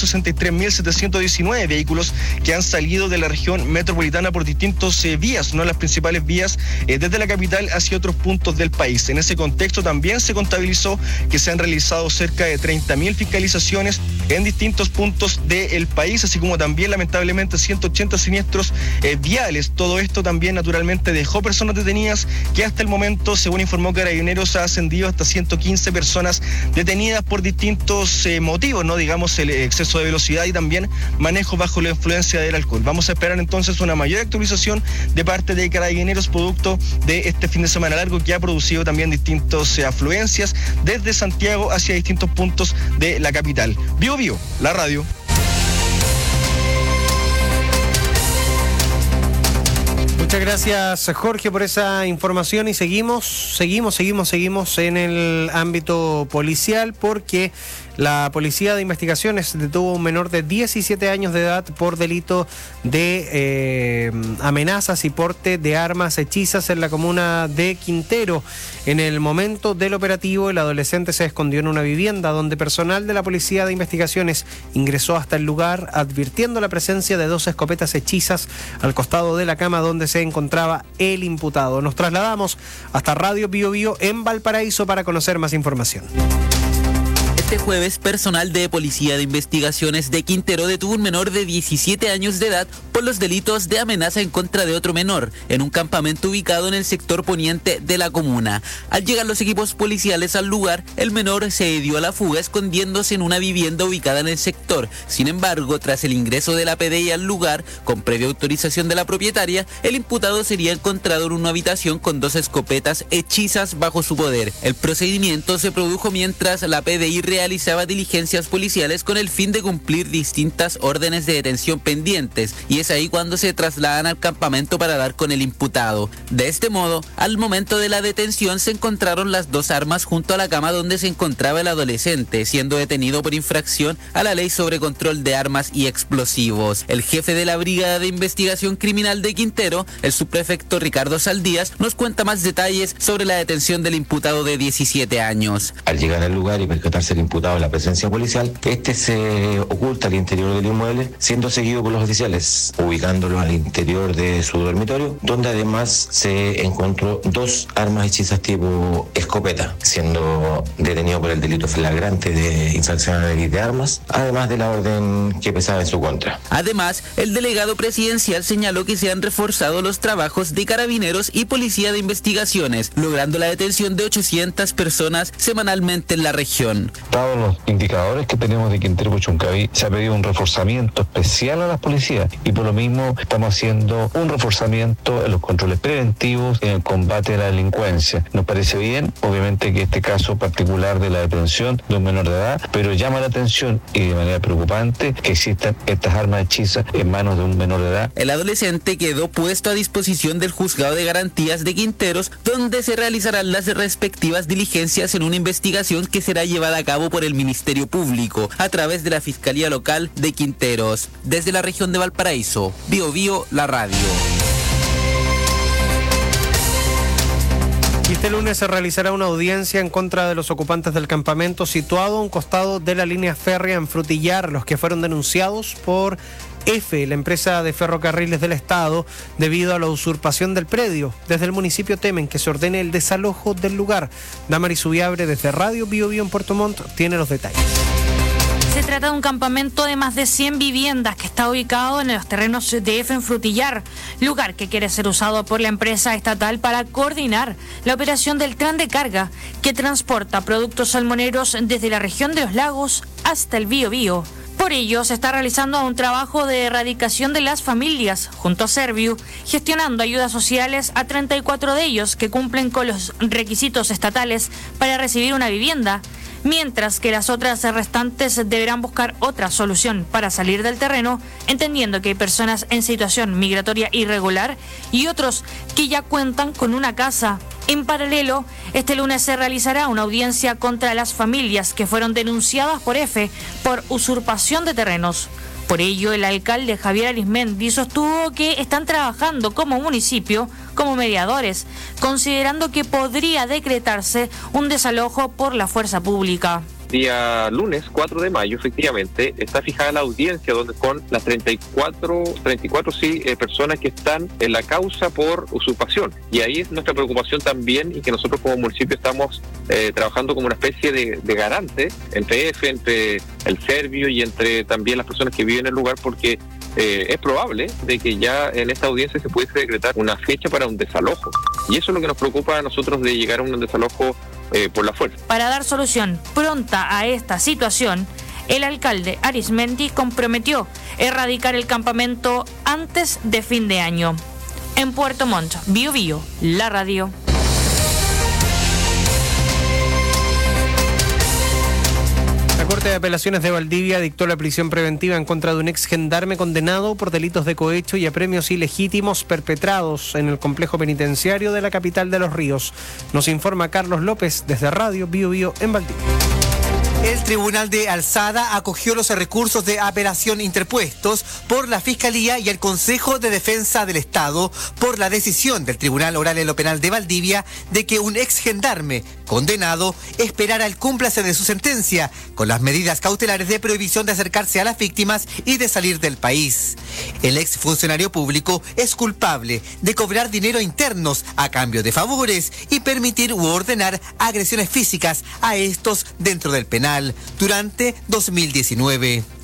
263.719 vehículos que han salido de la región metropolitana por distintos vías, no las principales vías desde la capital hacia otros puntos del país. En ese contexto también se contabilizó que se han realizado cerca de 30.000 fiscalizaciones en distintos puntos del país, así como también lamentablemente 180 siniestros viales. Todo esto también naturalmente dejó personas detenidas, que hasta el momento, según informó Carabineros, ha ascendido hasta 115 personas detenidas por distintos motivos, ¿no?, digamos el exceso de velocidad y también manejo bajo la influencia del alcohol. Vamos a esperar entonces una mayor actualización de parte de Carabineros producto de este fin de semana largo, que ha producido también distintas afluencias desde Santiago hacia distintos puntos de la capital. Bio Bio, la radio. Muchas gracias, Jorge, por esa información, y seguimos en el ámbito policial, porque la Policía de Investigaciones detuvo a un menor de 17 años de edad por delito de amenazas y porte de armas hechizas en la comuna de Quintero. En el momento del operativo, el adolescente se escondió en una vivienda donde personal de la Policía de Investigaciones ingresó hasta el lugar, advirtiendo la presencia de 2 escopetas hechizas al costado de la cama donde se encontraba el imputado. Nos trasladamos hasta Radio Bio Bio en Valparaíso para conocer más información. Este jueves, personal de Policía de Investigaciones de Quintero detuvo a un menor de 17 años de edad por por los delitos de amenaza en contra de otro menor en un campamento ubicado en el sector poniente de la comuna. Al llegar los equipos policiales al lugar, el menor se dio a la fuga escondiéndose en una vivienda ubicada en el sector. Sin embargo, tras el ingreso de la PDI al lugar, con previa autorización de la propietaria, el imputado sería encontrado en una habitación con 2 escopetas hechizas bajo su poder. El procedimiento se produjo mientras la PDI realizaba diligencias policiales con el fin de cumplir distintas órdenes de detención pendientes, y es ahí cuando se trasladan al campamento para dar con el imputado. De este modo, al momento de la detención se encontraron las 2 armas junto a la cama donde se encontraba el adolescente, siendo detenido por infracción a la ley sobre control de armas y explosivos. El jefe de la Brigada de Investigación Criminal de Quintero, el subprefecto Ricardo Saldías, nos cuenta más detalles sobre la detención del imputado de 17 años. Al llegar al lugar y percatarse el imputado en la presencia policial, este se oculta al interior del inmueble, siendo seguido por los oficiales, ubicándolo al interior de su dormitorio, donde además se encontró 2 armas hechizas tipo escopeta, siendo detenido por el delito flagrante de infracción a la ley de armas, además de la orden que pesaba en su contra. Además, el delegado presidencial señaló que se han reforzado los trabajos de carabineros y policía de investigaciones, logrando la detención de 800 personas semanalmente en la región. Dados los indicadores que tenemos de Quintero Puchuncaví, se ha pedido un reforzamiento especial a las policías y por lo mismo estamos haciendo un reforzamiento en los controles preventivos en el combate a la delincuencia. Nos parece bien, obviamente, que este caso particular de la detención de un menor de edad, pero llama la atención y de manera preocupante que existan estas armas hechizas en manos de un menor de edad. El adolescente quedó puesto a disposición del Juzgado de Garantías de Quinteros, donde se realizarán las respectivas diligencias en una investigación que será llevada a cabo por el Ministerio Público a través de la Fiscalía Local de Quinteros. Desde la región de Valparaíso, Bio Bio, la radio. Y este lunes se realizará una audiencia en contra de los ocupantes del campamento situado a un costado de la línea férrea en Frutillar, los que fueron denunciados por EFE, la empresa de ferrocarriles del Estado, debido a la usurpación del predio. Desde el municipio temen que se ordene el desalojo del lugar. Damaris Ubiabre, desde Radio Bio Bio en Puerto Montt, tiene los detalles. Se trata de un campamento de más de 100 viviendas que está ubicado en los terrenos de EFE en Frutillar, lugar que quiere ser usado por la empresa estatal para coordinar la operación del tren de carga que transporta productos salmoneros desde la región de los lagos hasta el Bío Bío. Por ello, se está realizando un trabajo de erradicación de las familias, junto a Serviu, gestionando ayudas sociales a 34 de ellos que cumplen con los requisitos estatales para recibir una vivienda, mientras que las otras restantes deberán buscar otra solución para salir del terreno, entendiendo que hay personas en situación migratoria irregular y otros que ya cuentan con una casa. En paralelo, este lunes se realizará una audiencia contra las familias que fueron denunciadas por EFE por usurpación de terrenos. Por ello, el alcalde Javier Arismendi sostuvo que están trabajando como municipio, como mediadores, considerando que podría decretarse un desalojo por la fuerza pública. Día lunes 4 de mayo, efectivamente, está fijada la audiencia donde con las 34 personas que están en la causa por usurpación. Y ahí es nuestra preocupación también, y que nosotros como municipio estamos trabajando como una especie de garante entre EFE, entre el Serviu y entre también las personas que viven en el lugar, porque es probable de que ya en esta audiencia se pudiese decretar una fecha para un desalojo. Y eso es lo que nos preocupa a nosotros, de llegar a un desalojo por la fuerza. Para dar solución pronta a esta situación, el alcalde Arismendi comprometió erradicar el campamento antes de fin de año. En Puerto Montt, Bio Bio, la radio. La Corte de Apelaciones de Valdivia dictó la prisión preventiva en contra de un ex gendarme condenado por delitos de cohecho y apremios ilegítimos perpetrados en el complejo penitenciario de la capital de Los Ríos. Nos informa Carlos López desde Radio Bio Bio en Valdivia. El Tribunal de Alzada acogió los recursos de apelación interpuestos por la Fiscalía y el Consejo de Defensa del Estado por la decisión del Tribunal Oral en lo Penal de Valdivia de que un ex gendarme condenado esperara el cúmplice de su sentencia con las medidas cautelares de prohibición de acercarse a las víctimas y de salir del país. El ex funcionario público es culpable de cobrar dinero internos a cambio de favores y permitir u ordenar agresiones físicas a estos dentro del penal durante 2019.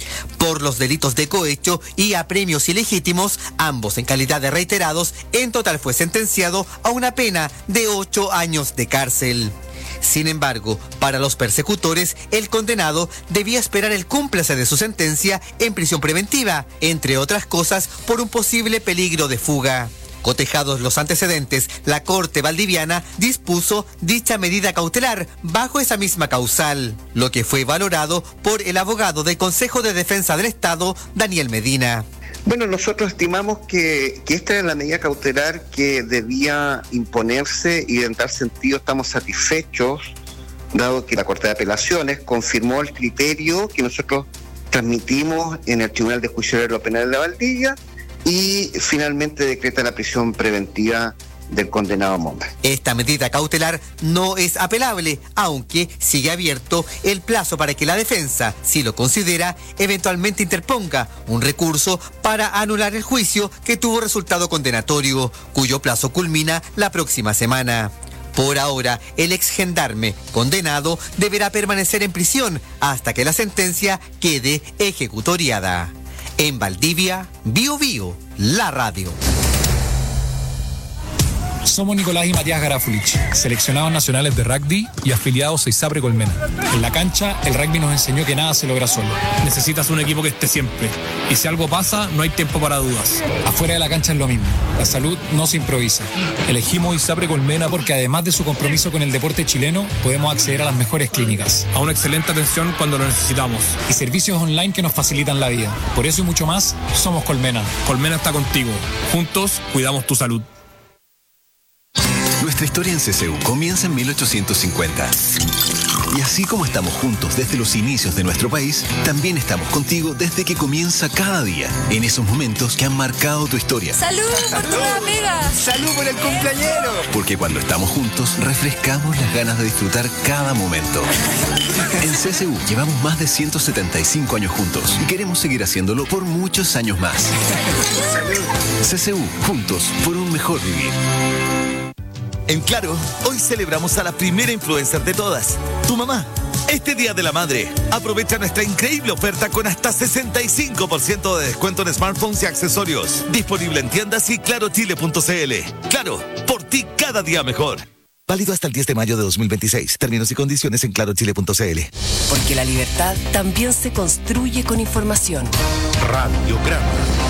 por los delitos de cohecho y apremios ilegítimos, ambos en calidad de reiterados. En total fue sentenciado a una pena de 8 años de cárcel. Sin embargo, para los persecutores, el condenado debía esperar el cúmplice de su sentencia en prisión preventiva, entre otras cosas por un posible peligro de fuga. Cotejados los antecedentes, la Corte Valdiviana dispuso dicha medida cautelar bajo esa misma causal, lo que fue valorado por el abogado del Consejo de Defensa del Estado, Daniel Medina. Bueno, nosotros estimamos que esta era la medida cautelar que debía imponerse y en tal sentido estamos satisfechos, dado que la Corte de Apelaciones confirmó el criterio que nosotros transmitimos en el Tribunal de Juicio Obrero Penal de Valdivia y finalmente decreta la prisión preventiva del condenado Monda. Esta medida cautelar no es apelable, aunque sigue abierto el plazo para que la defensa, si lo considera, eventualmente interponga un recurso para anular el juicio que tuvo resultado condenatorio, cuyo plazo culmina la próxima semana. Por ahora, el ex gendarme condenado deberá permanecer en prisión hasta que la sentencia quede ejecutoriada. En Valdivia, Bio Bio, la radio. Somos Nicolás y Matías Garafulich, seleccionados nacionales de rugby y afiliados a ISAPRE Colmena. En la cancha, el rugby nos enseñó que nada se logra solo. Necesitas un equipo que esté siempre. Y si algo pasa, no hay tiempo para dudas. Afuera de la cancha es lo mismo. La salud no se improvisa. Elegimos ISAPRE Colmena porque además de su compromiso con el deporte chileno, podemos acceder a las mejores clínicas, a una excelente atención cuando lo necesitamos y servicios online que nos facilitan la vida. Por eso y mucho más, somos Colmena. Colmena está contigo. Juntos, cuidamos tu salud. Nuestra historia en CCU comienza en 1850. Y así como estamos juntos desde los inicios de nuestro país, también estamos contigo desde que comienza cada día, en esos momentos que han marcado tu historia. ¡Salud por tu nueva pega! ¡Salud por el cumpleañero! Porque cuando estamos juntos, refrescamos las ganas de disfrutar cada momento. En CCU llevamos más de 175 años juntos y queremos seguir haciéndolo por muchos años más. CCU, juntos por un mejor vivir. En Claro, hoy celebramos a la primera influencer de todas, tu mamá. Este Día de la Madre, aprovecha nuestra increíble oferta con hasta 65% de descuento en smartphones y accesorios. Disponible en tiendas y clarochile.cl. Claro, por ti cada día mejor. Válido hasta el 10 de mayo de 2026. Términos y condiciones en clarochile.cl. Porque la libertad también se construye con información. Radiograma.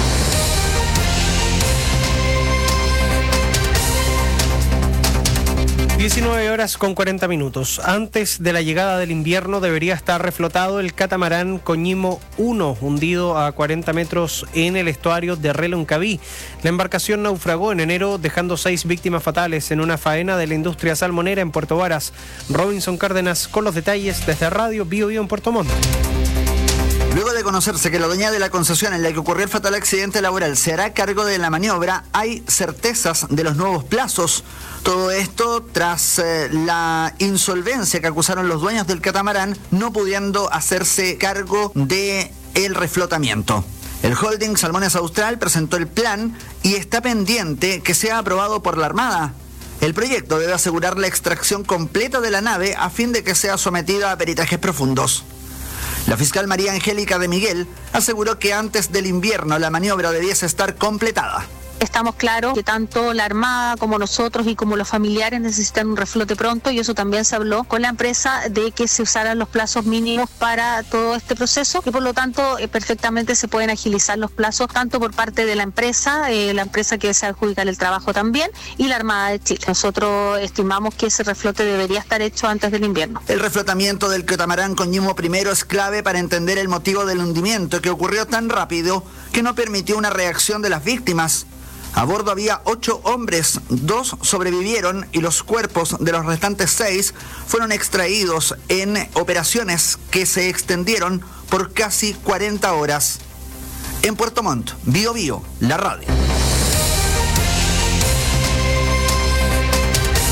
19 horas con 40 minutos. Antes de la llegada del invierno debería estar reflotado el catamarán Coñimo 1, hundido a 40 metros en el estuario de Reloncaví. La embarcación naufragó en enero, dejando 6 víctimas fatales en una faena de la industria salmonera en Puerto Varas. Robinson Cárdenas con los detalles desde Radio Bio Bio en Puerto Montt. Luego de conocerse que la dueña de la concesión en la que ocurrió el fatal accidente laboral se hará cargo de la maniobra, hay certezas de los nuevos plazos. Todo esto tras la insolvencia que acusaron los dueños del catamarán, no pudiendo hacerse cargo de el reflotamiento. El holding Salmones Austral presentó el plan y está pendiente que sea aprobado por la Armada. El proyecto debe asegurar la extracción completa de la nave a fin de que sea sometida a peritajes profundos. La fiscal María Angélica de Miguel aseguró que antes del invierno la maniobra debiese estar completada. Estamos claros que tanto la Armada como nosotros y como los familiares necesitan un reflote pronto, y eso también se habló con la empresa de que se usaran los plazos mínimos para todo este proceso, y por lo tanto perfectamente se pueden agilizar los plazos tanto por parte de la empresa que se adjudica el trabajo también, y la Armada de Chile. Nosotros estimamos que ese reflote debería estar hecho antes del invierno. El reflotamiento del catamarán Coñimo I es clave para entender el motivo del hundimiento, que ocurrió tan rápido que no permitió una reacción de las víctimas. A bordo había 8 hombres, 2 sobrevivieron y los cuerpos de los restantes 6 fueron extraídos en operaciones que se extendieron por casi 40 horas. En Puerto Montt, Bio Bio, la radio.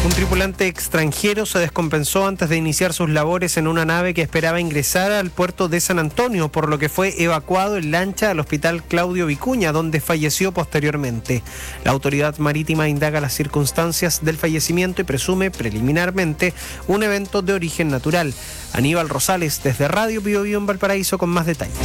Un tripulante extranjero se descompensó antes de iniciar sus labores en una nave que esperaba ingresar al puerto de San Antonio, por lo que fue evacuado en lancha al hospital Claudio Vicuña, donde falleció posteriormente. La autoridad marítima indaga las circunstancias del fallecimiento y presume preliminarmente un evento de origen natural. Aníbal Rosales, desde Radio Pío Pío en Valparaíso, con más detalles.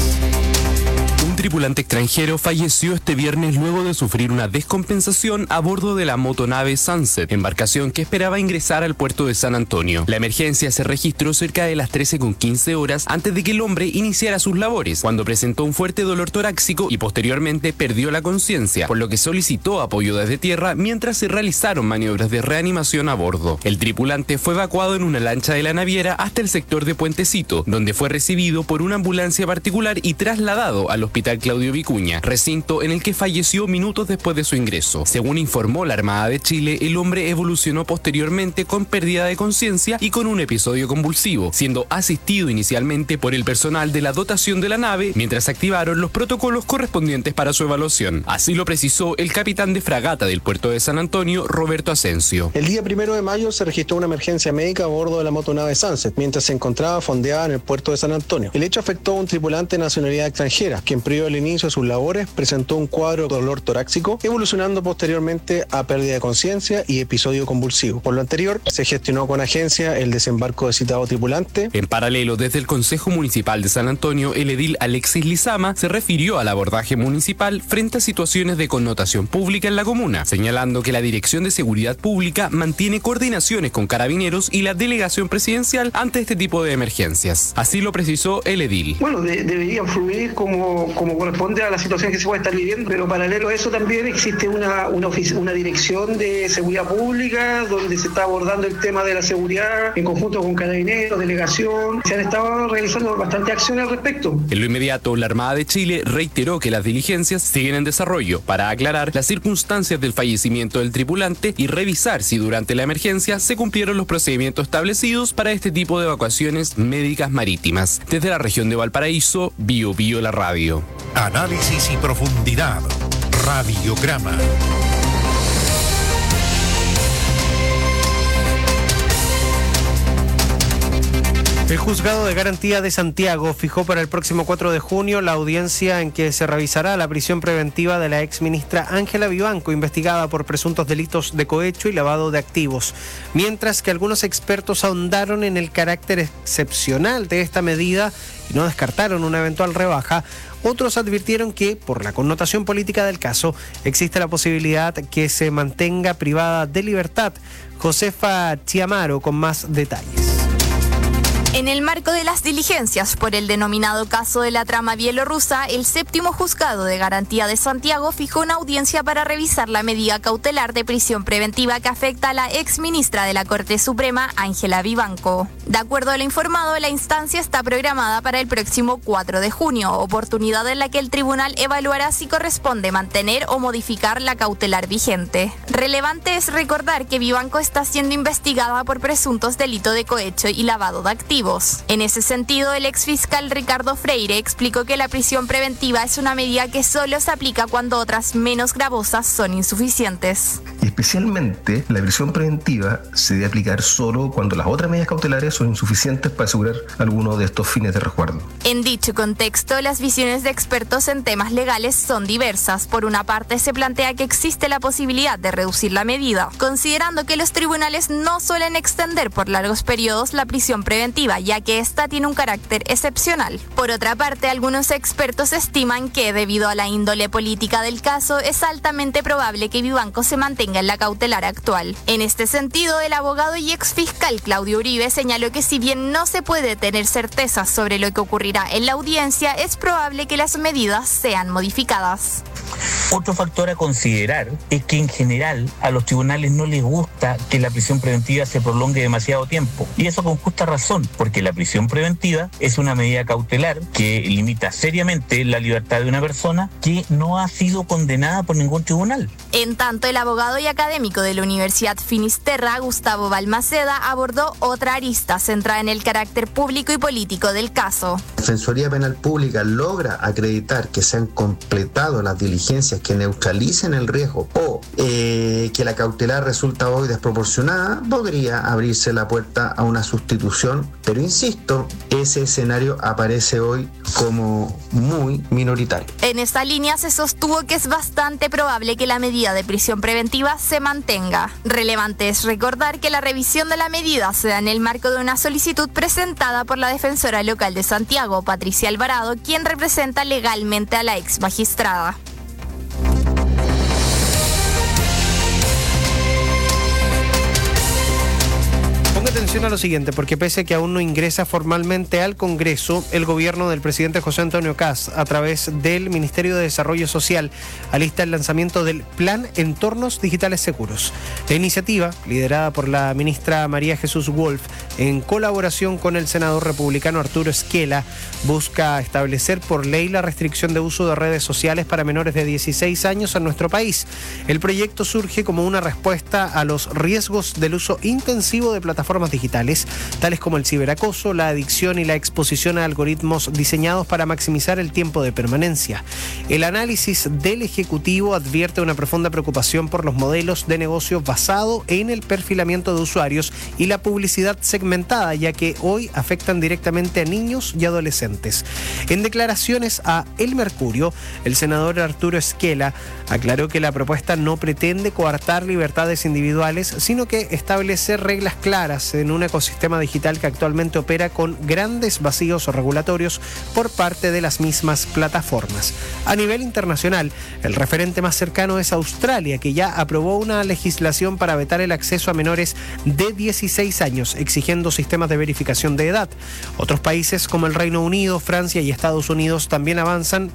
Un tripulante extranjero falleció este viernes luego de sufrir una descompensación a bordo de la motonave Sunset, embarcación que esperaba ingresar al puerto de San Antonio. La emergencia se registró cerca de las 13:15 horas antes de que el hombre iniciara sus labores, cuando presentó un fuerte dolor torácico y posteriormente perdió la conciencia, por lo que solicitó apoyo desde tierra mientras se realizaron maniobras de reanimación a bordo. El tripulante fue evacuado en una lancha de la naviera hasta el sector de Puentecito, donde fue recibido por una ambulancia particular y trasladado al hospital Claudio Vicuña, recinto en el que falleció minutos después de su ingreso. Según informó la Armada de Chile, el hombre evolucionó posteriormente con pérdida de conciencia y con un episodio convulsivo, siendo asistido inicialmente por el personal de la dotación de la nave, mientras activaron los protocolos correspondientes para su evaluación. Así lo precisó el capitán de fragata del puerto de San Antonio, Roberto Asensio. El día 1 de mayo se registró una emergencia médica a bordo de la motonave Sunset, mientras se encontraba fondeada en el puerto de San Antonio. El hecho afectó a un tripulante de nacionalidad extranjera, quien previo al inicio de sus labores presentó un cuadro de dolor torácico, evolucionando posteriormente a pérdida de conciencia y episodio convulsivo. Por lo anterior, se gestionó con agencia el desembarco de citado tripulante. En paralelo, desde el Consejo Municipal de San Antonio, el edil Alexis Lizama se refirió al abordaje municipal frente a situaciones de connotación pública en la comuna, señalando que la Dirección de Seguridad Pública mantiene coordinaciones con carabineros y la delegación presidencial ante este tipo de emergencias. Así lo precisó el edil. Bueno, deberían fluir como corresponde a la situación que se puede estar viviendo, pero paralelo a eso también existe una dirección de seguridad pública donde se está abordando el tema de la seguridad en conjunto con carabineros, delegación. Se han estado realizando bastantes acciones al respecto. En lo inmediato, la Armada de Chile reiteró que las diligencias siguen en desarrollo para aclarar las circunstancias del fallecimiento del tripulante y revisar si durante la emergencia se cumplieron los procedimientos establecidos para este tipo de evacuaciones médicas marítimas. Desde la región de Valparaíso, Pío Pío la radio. Análisis y profundidad. Radiograma. El Juzgado de Garantía de Santiago fijó para el próximo 4 de junio la audiencia en que se revisará la prisión preventiva de la exministra Ángela Vivanco, investigada por presuntos delitos de cohecho y lavado de activos. Mientras que algunos expertos ahondaron en el carácter excepcional de esta medida y no descartaron una eventual rebaja, otros advirtieron que, por la connotación política del caso, existe la posibilidad que se mantenga privada de libertad. Josefa Chiamaro con más detalles. En el marco de las diligencias por el denominado caso de la trama bielorrusa, el 7º Juzgado de Garantía de Santiago fijó una audiencia para revisar la medida cautelar de prisión preventiva que afecta a la exministra de la Corte Suprema, Ángela Vivanco. De acuerdo a lo informado, la instancia está programada para el próximo 4 de junio, oportunidad en la que el tribunal evaluará si corresponde mantener o modificar la cautelar vigente. Relevante es recordar que Vivanco está siendo investigada por presuntos delitos de cohecho y lavado de activos. En ese sentido, el exfiscal Ricardo Freire explicó que la prisión preventiva es una medida que solo se aplica cuando otras menos gravosas son insuficientes. Especialmente, la prisión preventiva se debe aplicar solo cuando las otras medidas cautelares son insuficientes para asegurar alguno de estos fines de resguardo. En dicho contexto, las visiones de expertos en temas legales son diversas. Por una parte, se plantea que existe la posibilidad de reducir la medida, considerando que los tribunales no suelen extender por largos periodos la prisión preventiva, ya que esta tiene un carácter excepcional. Por otra parte, algunos expertos estiman que, debido a la índole política del caso, es altamente probable que Vivanco se mantenga en la cautelar actual. En este sentido, el abogado y exfiscal Claudio Uribe señaló que si bien no se puede tener certezas sobre lo que ocurrirá en la audiencia, es probable que las medidas sean modificadas. Otro factor a considerar es que en general a los tribunales no les gusta que la prisión preventiva se prolongue demasiado tiempo. Y eso con justa razón, porque la prisión preventiva es una medida cautelar que limita seriamente la libertad de una persona que no ha sido condenada por ningún tribunal. En tanto, el abogado y académico de la Universidad Finisterra, Gustavo Balmaceda, abordó otra arista centrada en el carácter público y político del caso. La Defensoría Penal Pública logra acreditar que se han completado las diligencias que neutralicen el riesgo o que la cautelar resulta hoy desproporcionada, podría abrirse la puerta a una sustitución, pero insisto, ese escenario aparece hoy como muy minoritario. En esta línea se sostuvo que es bastante probable que la medida de prisión preventiva se mantenga. Relevante es recordar que la revisión de la medida se da en el marco de una solicitud presentada por la defensora local de Santiago, Patricia Alvarado, quien representa legalmente a la ex magistrada. Ponga atención a lo siguiente, porque pese a que aún no ingresa formalmente al Congreso, el gobierno del presidente José Antonio Kast, a través del Ministerio de Desarrollo Social, alista el lanzamiento del Plan Entornos Digitales Seguros. La iniciativa, liderada por la ministra María Jesús Wolf, en colaboración con el senador republicano Arturo Esquela, busca establecer por ley la restricción de uso de redes sociales para menores de 16 años en nuestro país. El proyecto surge como una respuesta a los riesgos del uso intensivo de plataformas digitales, tales como el ciberacoso, la adicción y la exposición a algoritmos diseñados para maximizar el tiempo de permanencia. El análisis del Ejecutivo advierte una profunda preocupación por los modelos de negocio basado en el perfilamiento de usuarios y la publicidad segmentada, ya que hoy afectan directamente a niños y adolescentes. En declaraciones a El Mercurio, el senador Arturo Esquela aclaró que la propuesta no pretende coartar libertades individuales, sino que establecer reglas claras en un ecosistema digital que actualmente opera con grandes vacíos regulatorios por parte de las mismas plataformas. A nivel internacional, el referente más cercano es Australia, que ya aprobó una legislación para vetar el acceso a menores de 16 años, exigiendo sistemas de verificación de edad. Otros países como el Reino Unido, Francia y Estados Unidos también avanzan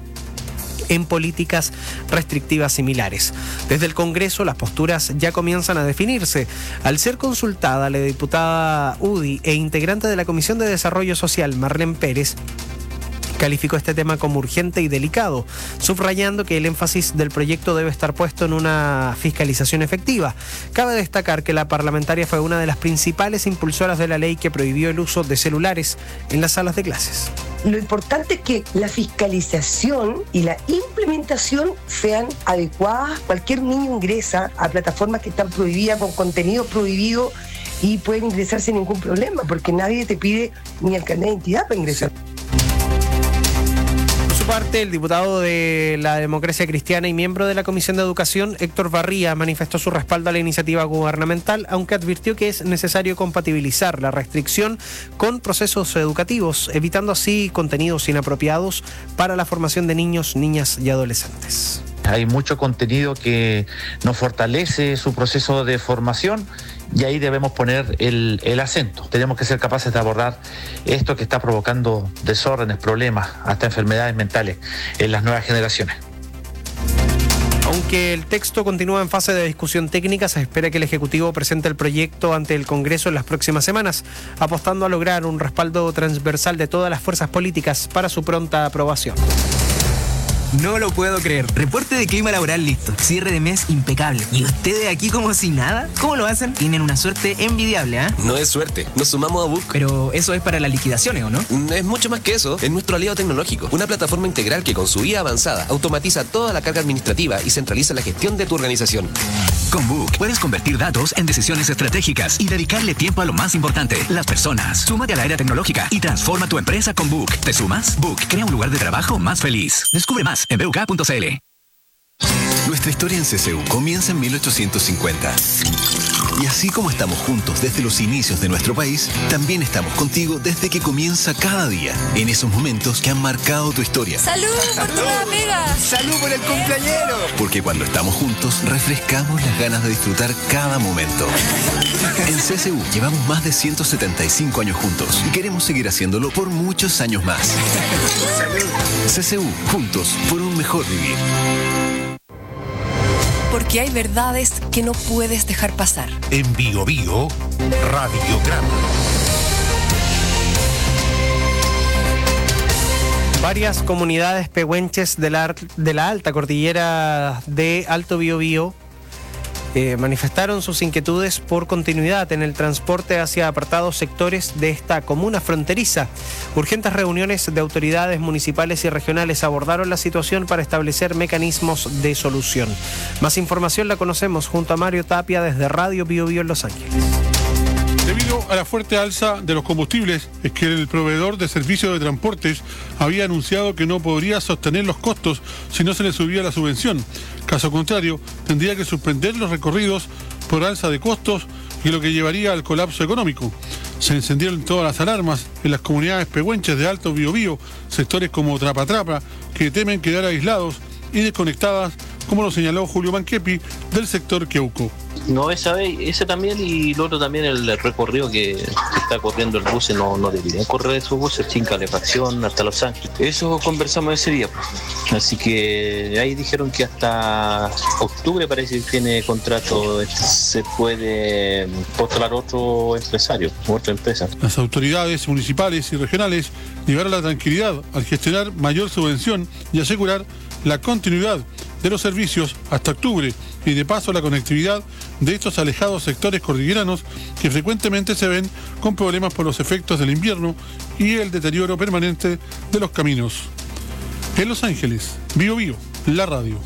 en políticas restrictivas similares. Desde el Congreso las posturas ya comienzan a definirse. Al ser consultada, la diputada UDI e integrante de la Comisión de Desarrollo Social, Marlene Pérez, calificó este tema como urgente y delicado, subrayando que el énfasis del proyecto debe estar puesto en una fiscalización efectiva. Cabe destacar que la parlamentaria fue una de las principales impulsoras de la ley que prohibió el uso de celulares en las salas de clases. Lo importante es que la fiscalización y la implementación sean adecuadas. Cualquier niño ingresa a plataformas que están prohibidas, con contenido prohibido, y pueden ingresar sin ningún problema, porque nadie te pide ni el carnet de identidad para ingresar. Parte, el diputado de la Democracia Cristiana y miembro de la Comisión de Educación, Héctor Barría, manifestó su respaldo a la iniciativa gubernamental, aunque advirtió que es necesario compatibilizar la restricción con procesos educativos, evitando así contenidos inapropiados para la formación de niños, niñas y adolescentes. Hay mucho contenido que nos fortalece su proceso de formación y ahí debemos poner el acento. Tenemos que ser capaces de abordar esto que está provocando desórdenes, problemas, hasta enfermedades mentales en las nuevas generaciones. Aunque el texto continúa en fase de discusión técnica, se espera que el Ejecutivo presente el proyecto ante el Congreso en las próximas semanas, apostando a lograr un respaldo transversal de todas las fuerzas políticas para su pronta aprobación. No lo puedo creer. Reporte de clima laboral listo. Cierre de mes impecable. ¿Y ustedes aquí como si nada? ¿Cómo lo hacen? Tienen una suerte envidiable, ¿eh? No es suerte. Nos sumamos a Book. Pero eso es para las liquidaciones, ¿o no? Es mucho más que eso. Es nuestro aliado tecnológico. Una plataforma integral que con su IA avanzada automatiza toda la carga administrativa y centraliza la gestión de tu organización. Con Book puedes convertir datos en decisiones estratégicas y dedicarle tiempo a lo más importante, las personas. Súmate a la era tecnológica y transforma tu empresa con Book. ¿Te sumas? Book crea un lugar de trabajo más feliz. Descubre más en buk.cl. Nuestra historia en CCU comienza en 1850. Y así como estamos juntos desde los inicios de nuestro país, también estamos contigo desde que comienza cada día, en esos momentos que han marcado tu historia. ¡Salud por tu nueva pega! ¡Salud por el cumpleañero! Porque cuando estamos juntos, refrescamos las ganas de disfrutar cada momento. En CCU llevamos más de 175 años juntos y queremos seguir haciéndolo por muchos años más. CCU, juntos por un mejor vivir. Porque hay verdades que no puedes dejar pasar. En Bio Bio, Radiograma. Varias comunidades pehuenches de la alta cordillera de Alto Biobío manifestaron sus inquietudes por continuidad en el transporte hacia apartados sectores de esta comuna fronteriza. Urgentes reuniones de autoridades municipales y regionales abordaron la situación para establecer mecanismos de solución. Más información la conocemos junto a Mario Tapia desde Radio Bio Bio en Los Ángeles. Debido a la fuerte alza de los combustibles, es que el proveedor de servicios de transportes había anunciado que no podría sostener los costos si no se le subía la subvención. Caso contrario, tendría que suspender los recorridos por alza de costos y lo que llevaría al colapso económico. Se encendieron todas las alarmas en las comunidades pehuenches de Alto Biobío, sectores como Trapa Trapa, que temen quedar aislados y desconectadas, como lo señaló Julio Manquepi del sector Queuco. No, ese también, y lo otro también, el recorrido que está corriendo el bus, no deberían correr esos buses sin calefacción hasta Los Ángeles. Eso conversamos ese día. Así que ahí dijeron que hasta octubre parece que tiene contrato, se puede postular otro empresario, otra empresa. Las autoridades municipales y regionales llevaron la tranquilidad al gestionar mayor subvención y asegurar la continuidad de los servicios hasta octubre y de paso la conectividad de estos alejados sectores cordilleranos que frecuentemente se ven con problemas por los efectos del invierno y el deterioro permanente de los caminos. En Los Ángeles, Bio Bio, la radio.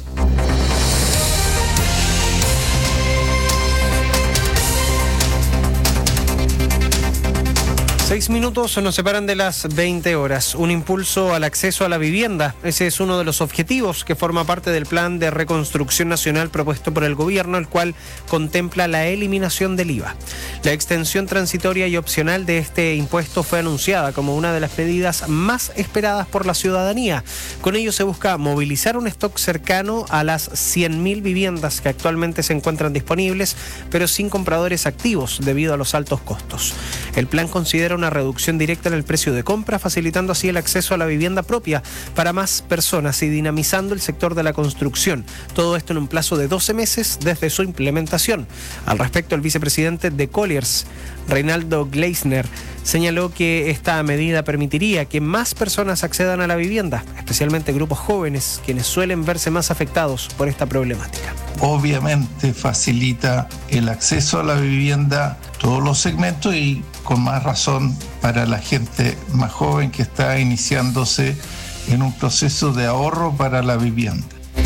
6 minutos nos separan de las 20 horas. Un impulso al acceso a la vivienda. Ese es uno de los objetivos que forma parte del plan de reconstrucción nacional propuesto por el gobierno, el cual contempla la eliminación del IVA. La extensión transitoria y opcional de este impuesto fue anunciada como una de las medidas más esperadas por la ciudadanía. Con ello se busca movilizar un stock cercano a las 100.000 viviendas que actualmente se encuentran disponibles, pero sin compradores activos debido a los altos costos. El plan considera una reducción directa en el precio de compra, facilitando así el acceso a la vivienda propia para más personas y dinamizando el sector de la construcción. Todo esto en un plazo de 12 meses desde su implementación. Al respecto, el vicepresidente de Colliers, Reinaldo Gleisner, señaló que esta medida permitiría que más personas accedan a la vivienda, especialmente grupos jóvenes, quienes suelen verse más afectados por esta problemática. Obviamente facilita el acceso a la vivienda, todos los segmentos, y con más razón para la gente más joven que está iniciándose en un proceso de ahorro para la vivienda.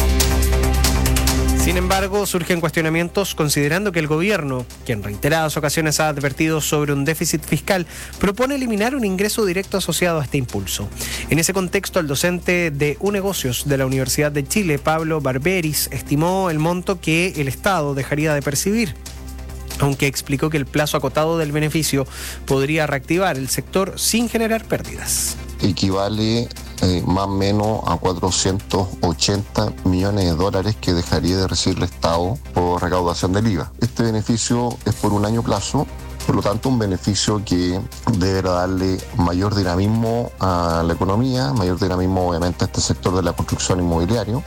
Sin embargo, surgen cuestionamientos considerando que el gobierno, que en reiteradas ocasiones ha advertido sobre un déficit fiscal, propone eliminar un ingreso directo asociado a este impulso. En ese contexto, el docente de UNegocios de la Universidad de Chile, Pablo Barberis, estimó el monto que el Estado dejaría de percibir, aunque explicó que el plazo acotado del beneficio podría reactivar el sector sin generar pérdidas. Equivale más o menos a 480 millones de dólares que dejaría de recibir el Estado por recaudación del IVA. Este beneficio es por un año plazo, por lo tanto un beneficio que deberá darle mayor dinamismo a la economía, mayor dinamismo obviamente a este sector de la construcción inmobiliaria.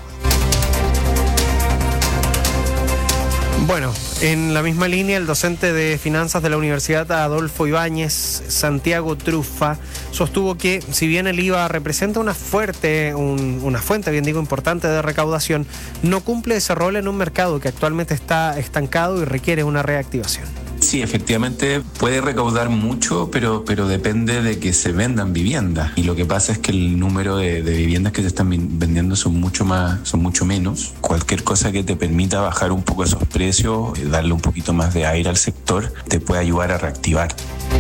Bueno, en la misma línea, el docente de finanzas de la Universidad Adolfo Ibáñez, Santiago Trufa, sostuvo que si bien el IVA representa una fuente, importante de recaudación, no cumple ese rol en un mercado que actualmente está estancado y requiere una reactivación. Sí, efectivamente puede recaudar mucho, pero depende de que se vendan viviendas. Y lo que pasa es que el número de viviendas que se están vendiendo son mucho menos. Cualquier cosa que te permita bajar un poco esos precios, darle un poquito más de aire al sector, te puede ayudar a reactivar.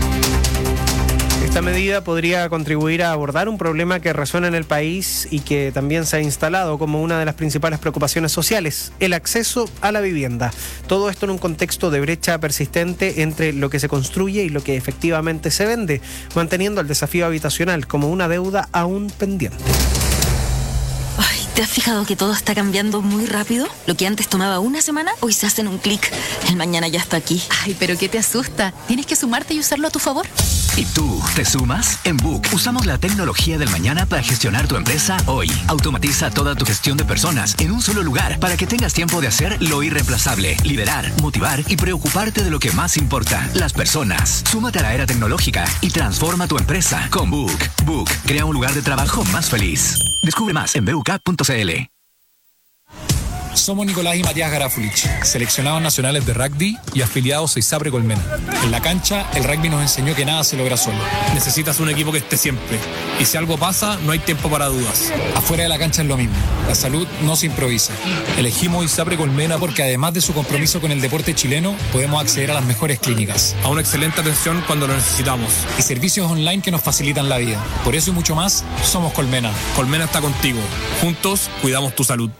Esta medida podría contribuir a abordar un problema que resuena en el país y que también se ha instalado como una de las principales preocupaciones sociales: el acceso a la vivienda. Todo esto en un contexto de brecha persistente entre lo que se construye y lo que efectivamente se vende, manteniendo el desafío habitacional como una deuda aún pendiente. ¿Te has fijado que todo está cambiando muy rápido? Lo que antes tomaba una semana, hoy se hace en un clic. El mañana ya está aquí. Ay, pero ¿qué te asusta? Tienes que sumarte y usarlo a tu favor. ¿Y tú, te sumas? En Book usamos la tecnología del mañana para gestionar tu empresa hoy. Automatiza toda tu gestión de personas en un solo lugar para que tengas tiempo de hacer lo irreemplazable, liderar, motivar y preocuparte de lo que más importa, las personas. Súmate a la era tecnológica y transforma tu empresa con Book. Book crea un lugar de trabajo más feliz. Descubre más en buk.cl. Somos Nicolás y Matías Garafulich, seleccionados nacionales de rugby y afiliados a ISAPRE Colmena. En la cancha, el rugby nos enseñó que nada se logra solo. Necesitas un equipo que esté siempre. Y si algo pasa, no hay tiempo para dudas. Afuera de la cancha es lo mismo. La salud no se improvisa. Elegimos ISAPRE Colmena porque además de su compromiso con el deporte chileno, podemos acceder a las mejores clínicas, a una excelente atención cuando lo necesitamos y servicios online que nos facilitan la vida. Por eso y mucho más, somos Colmena. Colmena está contigo. Juntos, cuidamos tu salud.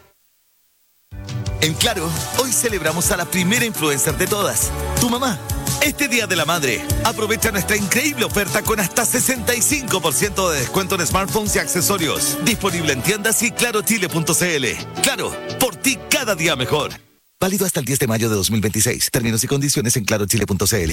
En Claro, hoy celebramos a la primera influencer de todas, tu mamá. Este Día de la Madre, aprovecha nuestra increíble oferta con hasta 65% de descuento en smartphones y accesorios. Disponible en tiendas y clarochile.cl. Claro, por ti cada día mejor. Válido hasta el 10 de mayo de 2026. Términos y condiciones en clarochile.cl.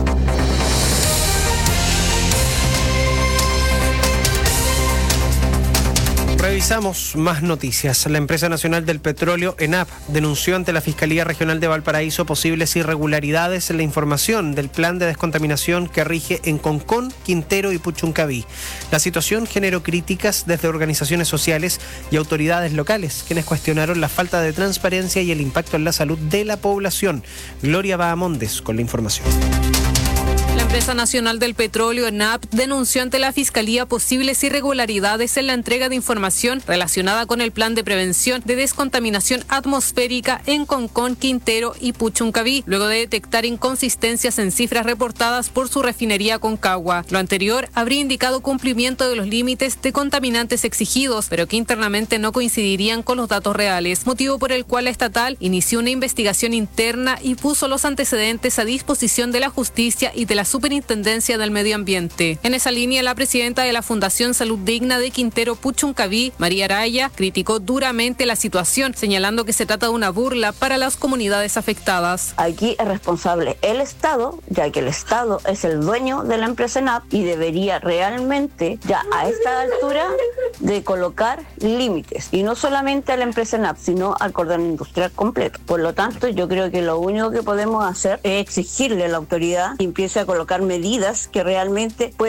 Revisamos más noticias. La empresa nacional del petróleo, ENAP, denunció ante la Fiscalía Regional de Valparaíso posibles irregularidades en la información del plan de descontaminación que rige en Concón, Quintero y Puchuncaví. La situación generó críticas desde organizaciones sociales y autoridades locales, quienes cuestionaron la falta de transparencia y el impacto en la salud de la población. Gloria Bahamondes con la información. La empresa nacional del petróleo, ENAP, denunció ante la Fiscalía posibles irregularidades en la entrega de información relacionada con el plan de prevención de descontaminación atmosférica en Concón, Quintero y Puchuncaví, luego de detectar inconsistencias en cifras reportadas por su refinería Concagua. Lo anterior habría indicado cumplimiento de los límites de contaminantes exigidos, pero que internamente no coincidirían con los datos reales, motivo por el cual la estatal inició una investigación interna y puso los antecedentes a disposición de la justicia y de la Superintendencia del Medio Ambiente. En esa línea, la presidenta de la Fundación Salud Digna de Quintero Puchuncaví, María Araya, criticó duramente la situación, señalando que se trata de una burla para las comunidades afectadas. Aquí es responsable el Estado, ya que el Estado es el dueño de la empresa ENAP y debería realmente, ya a esta altura, de colocar límites. Y no solamente a la empresa ENAP, sino al cordón industrial completo. Por lo tanto, yo creo que lo único que podemos hacer es exigirle a la autoridad que empiece a colocar medidas que realmente pueden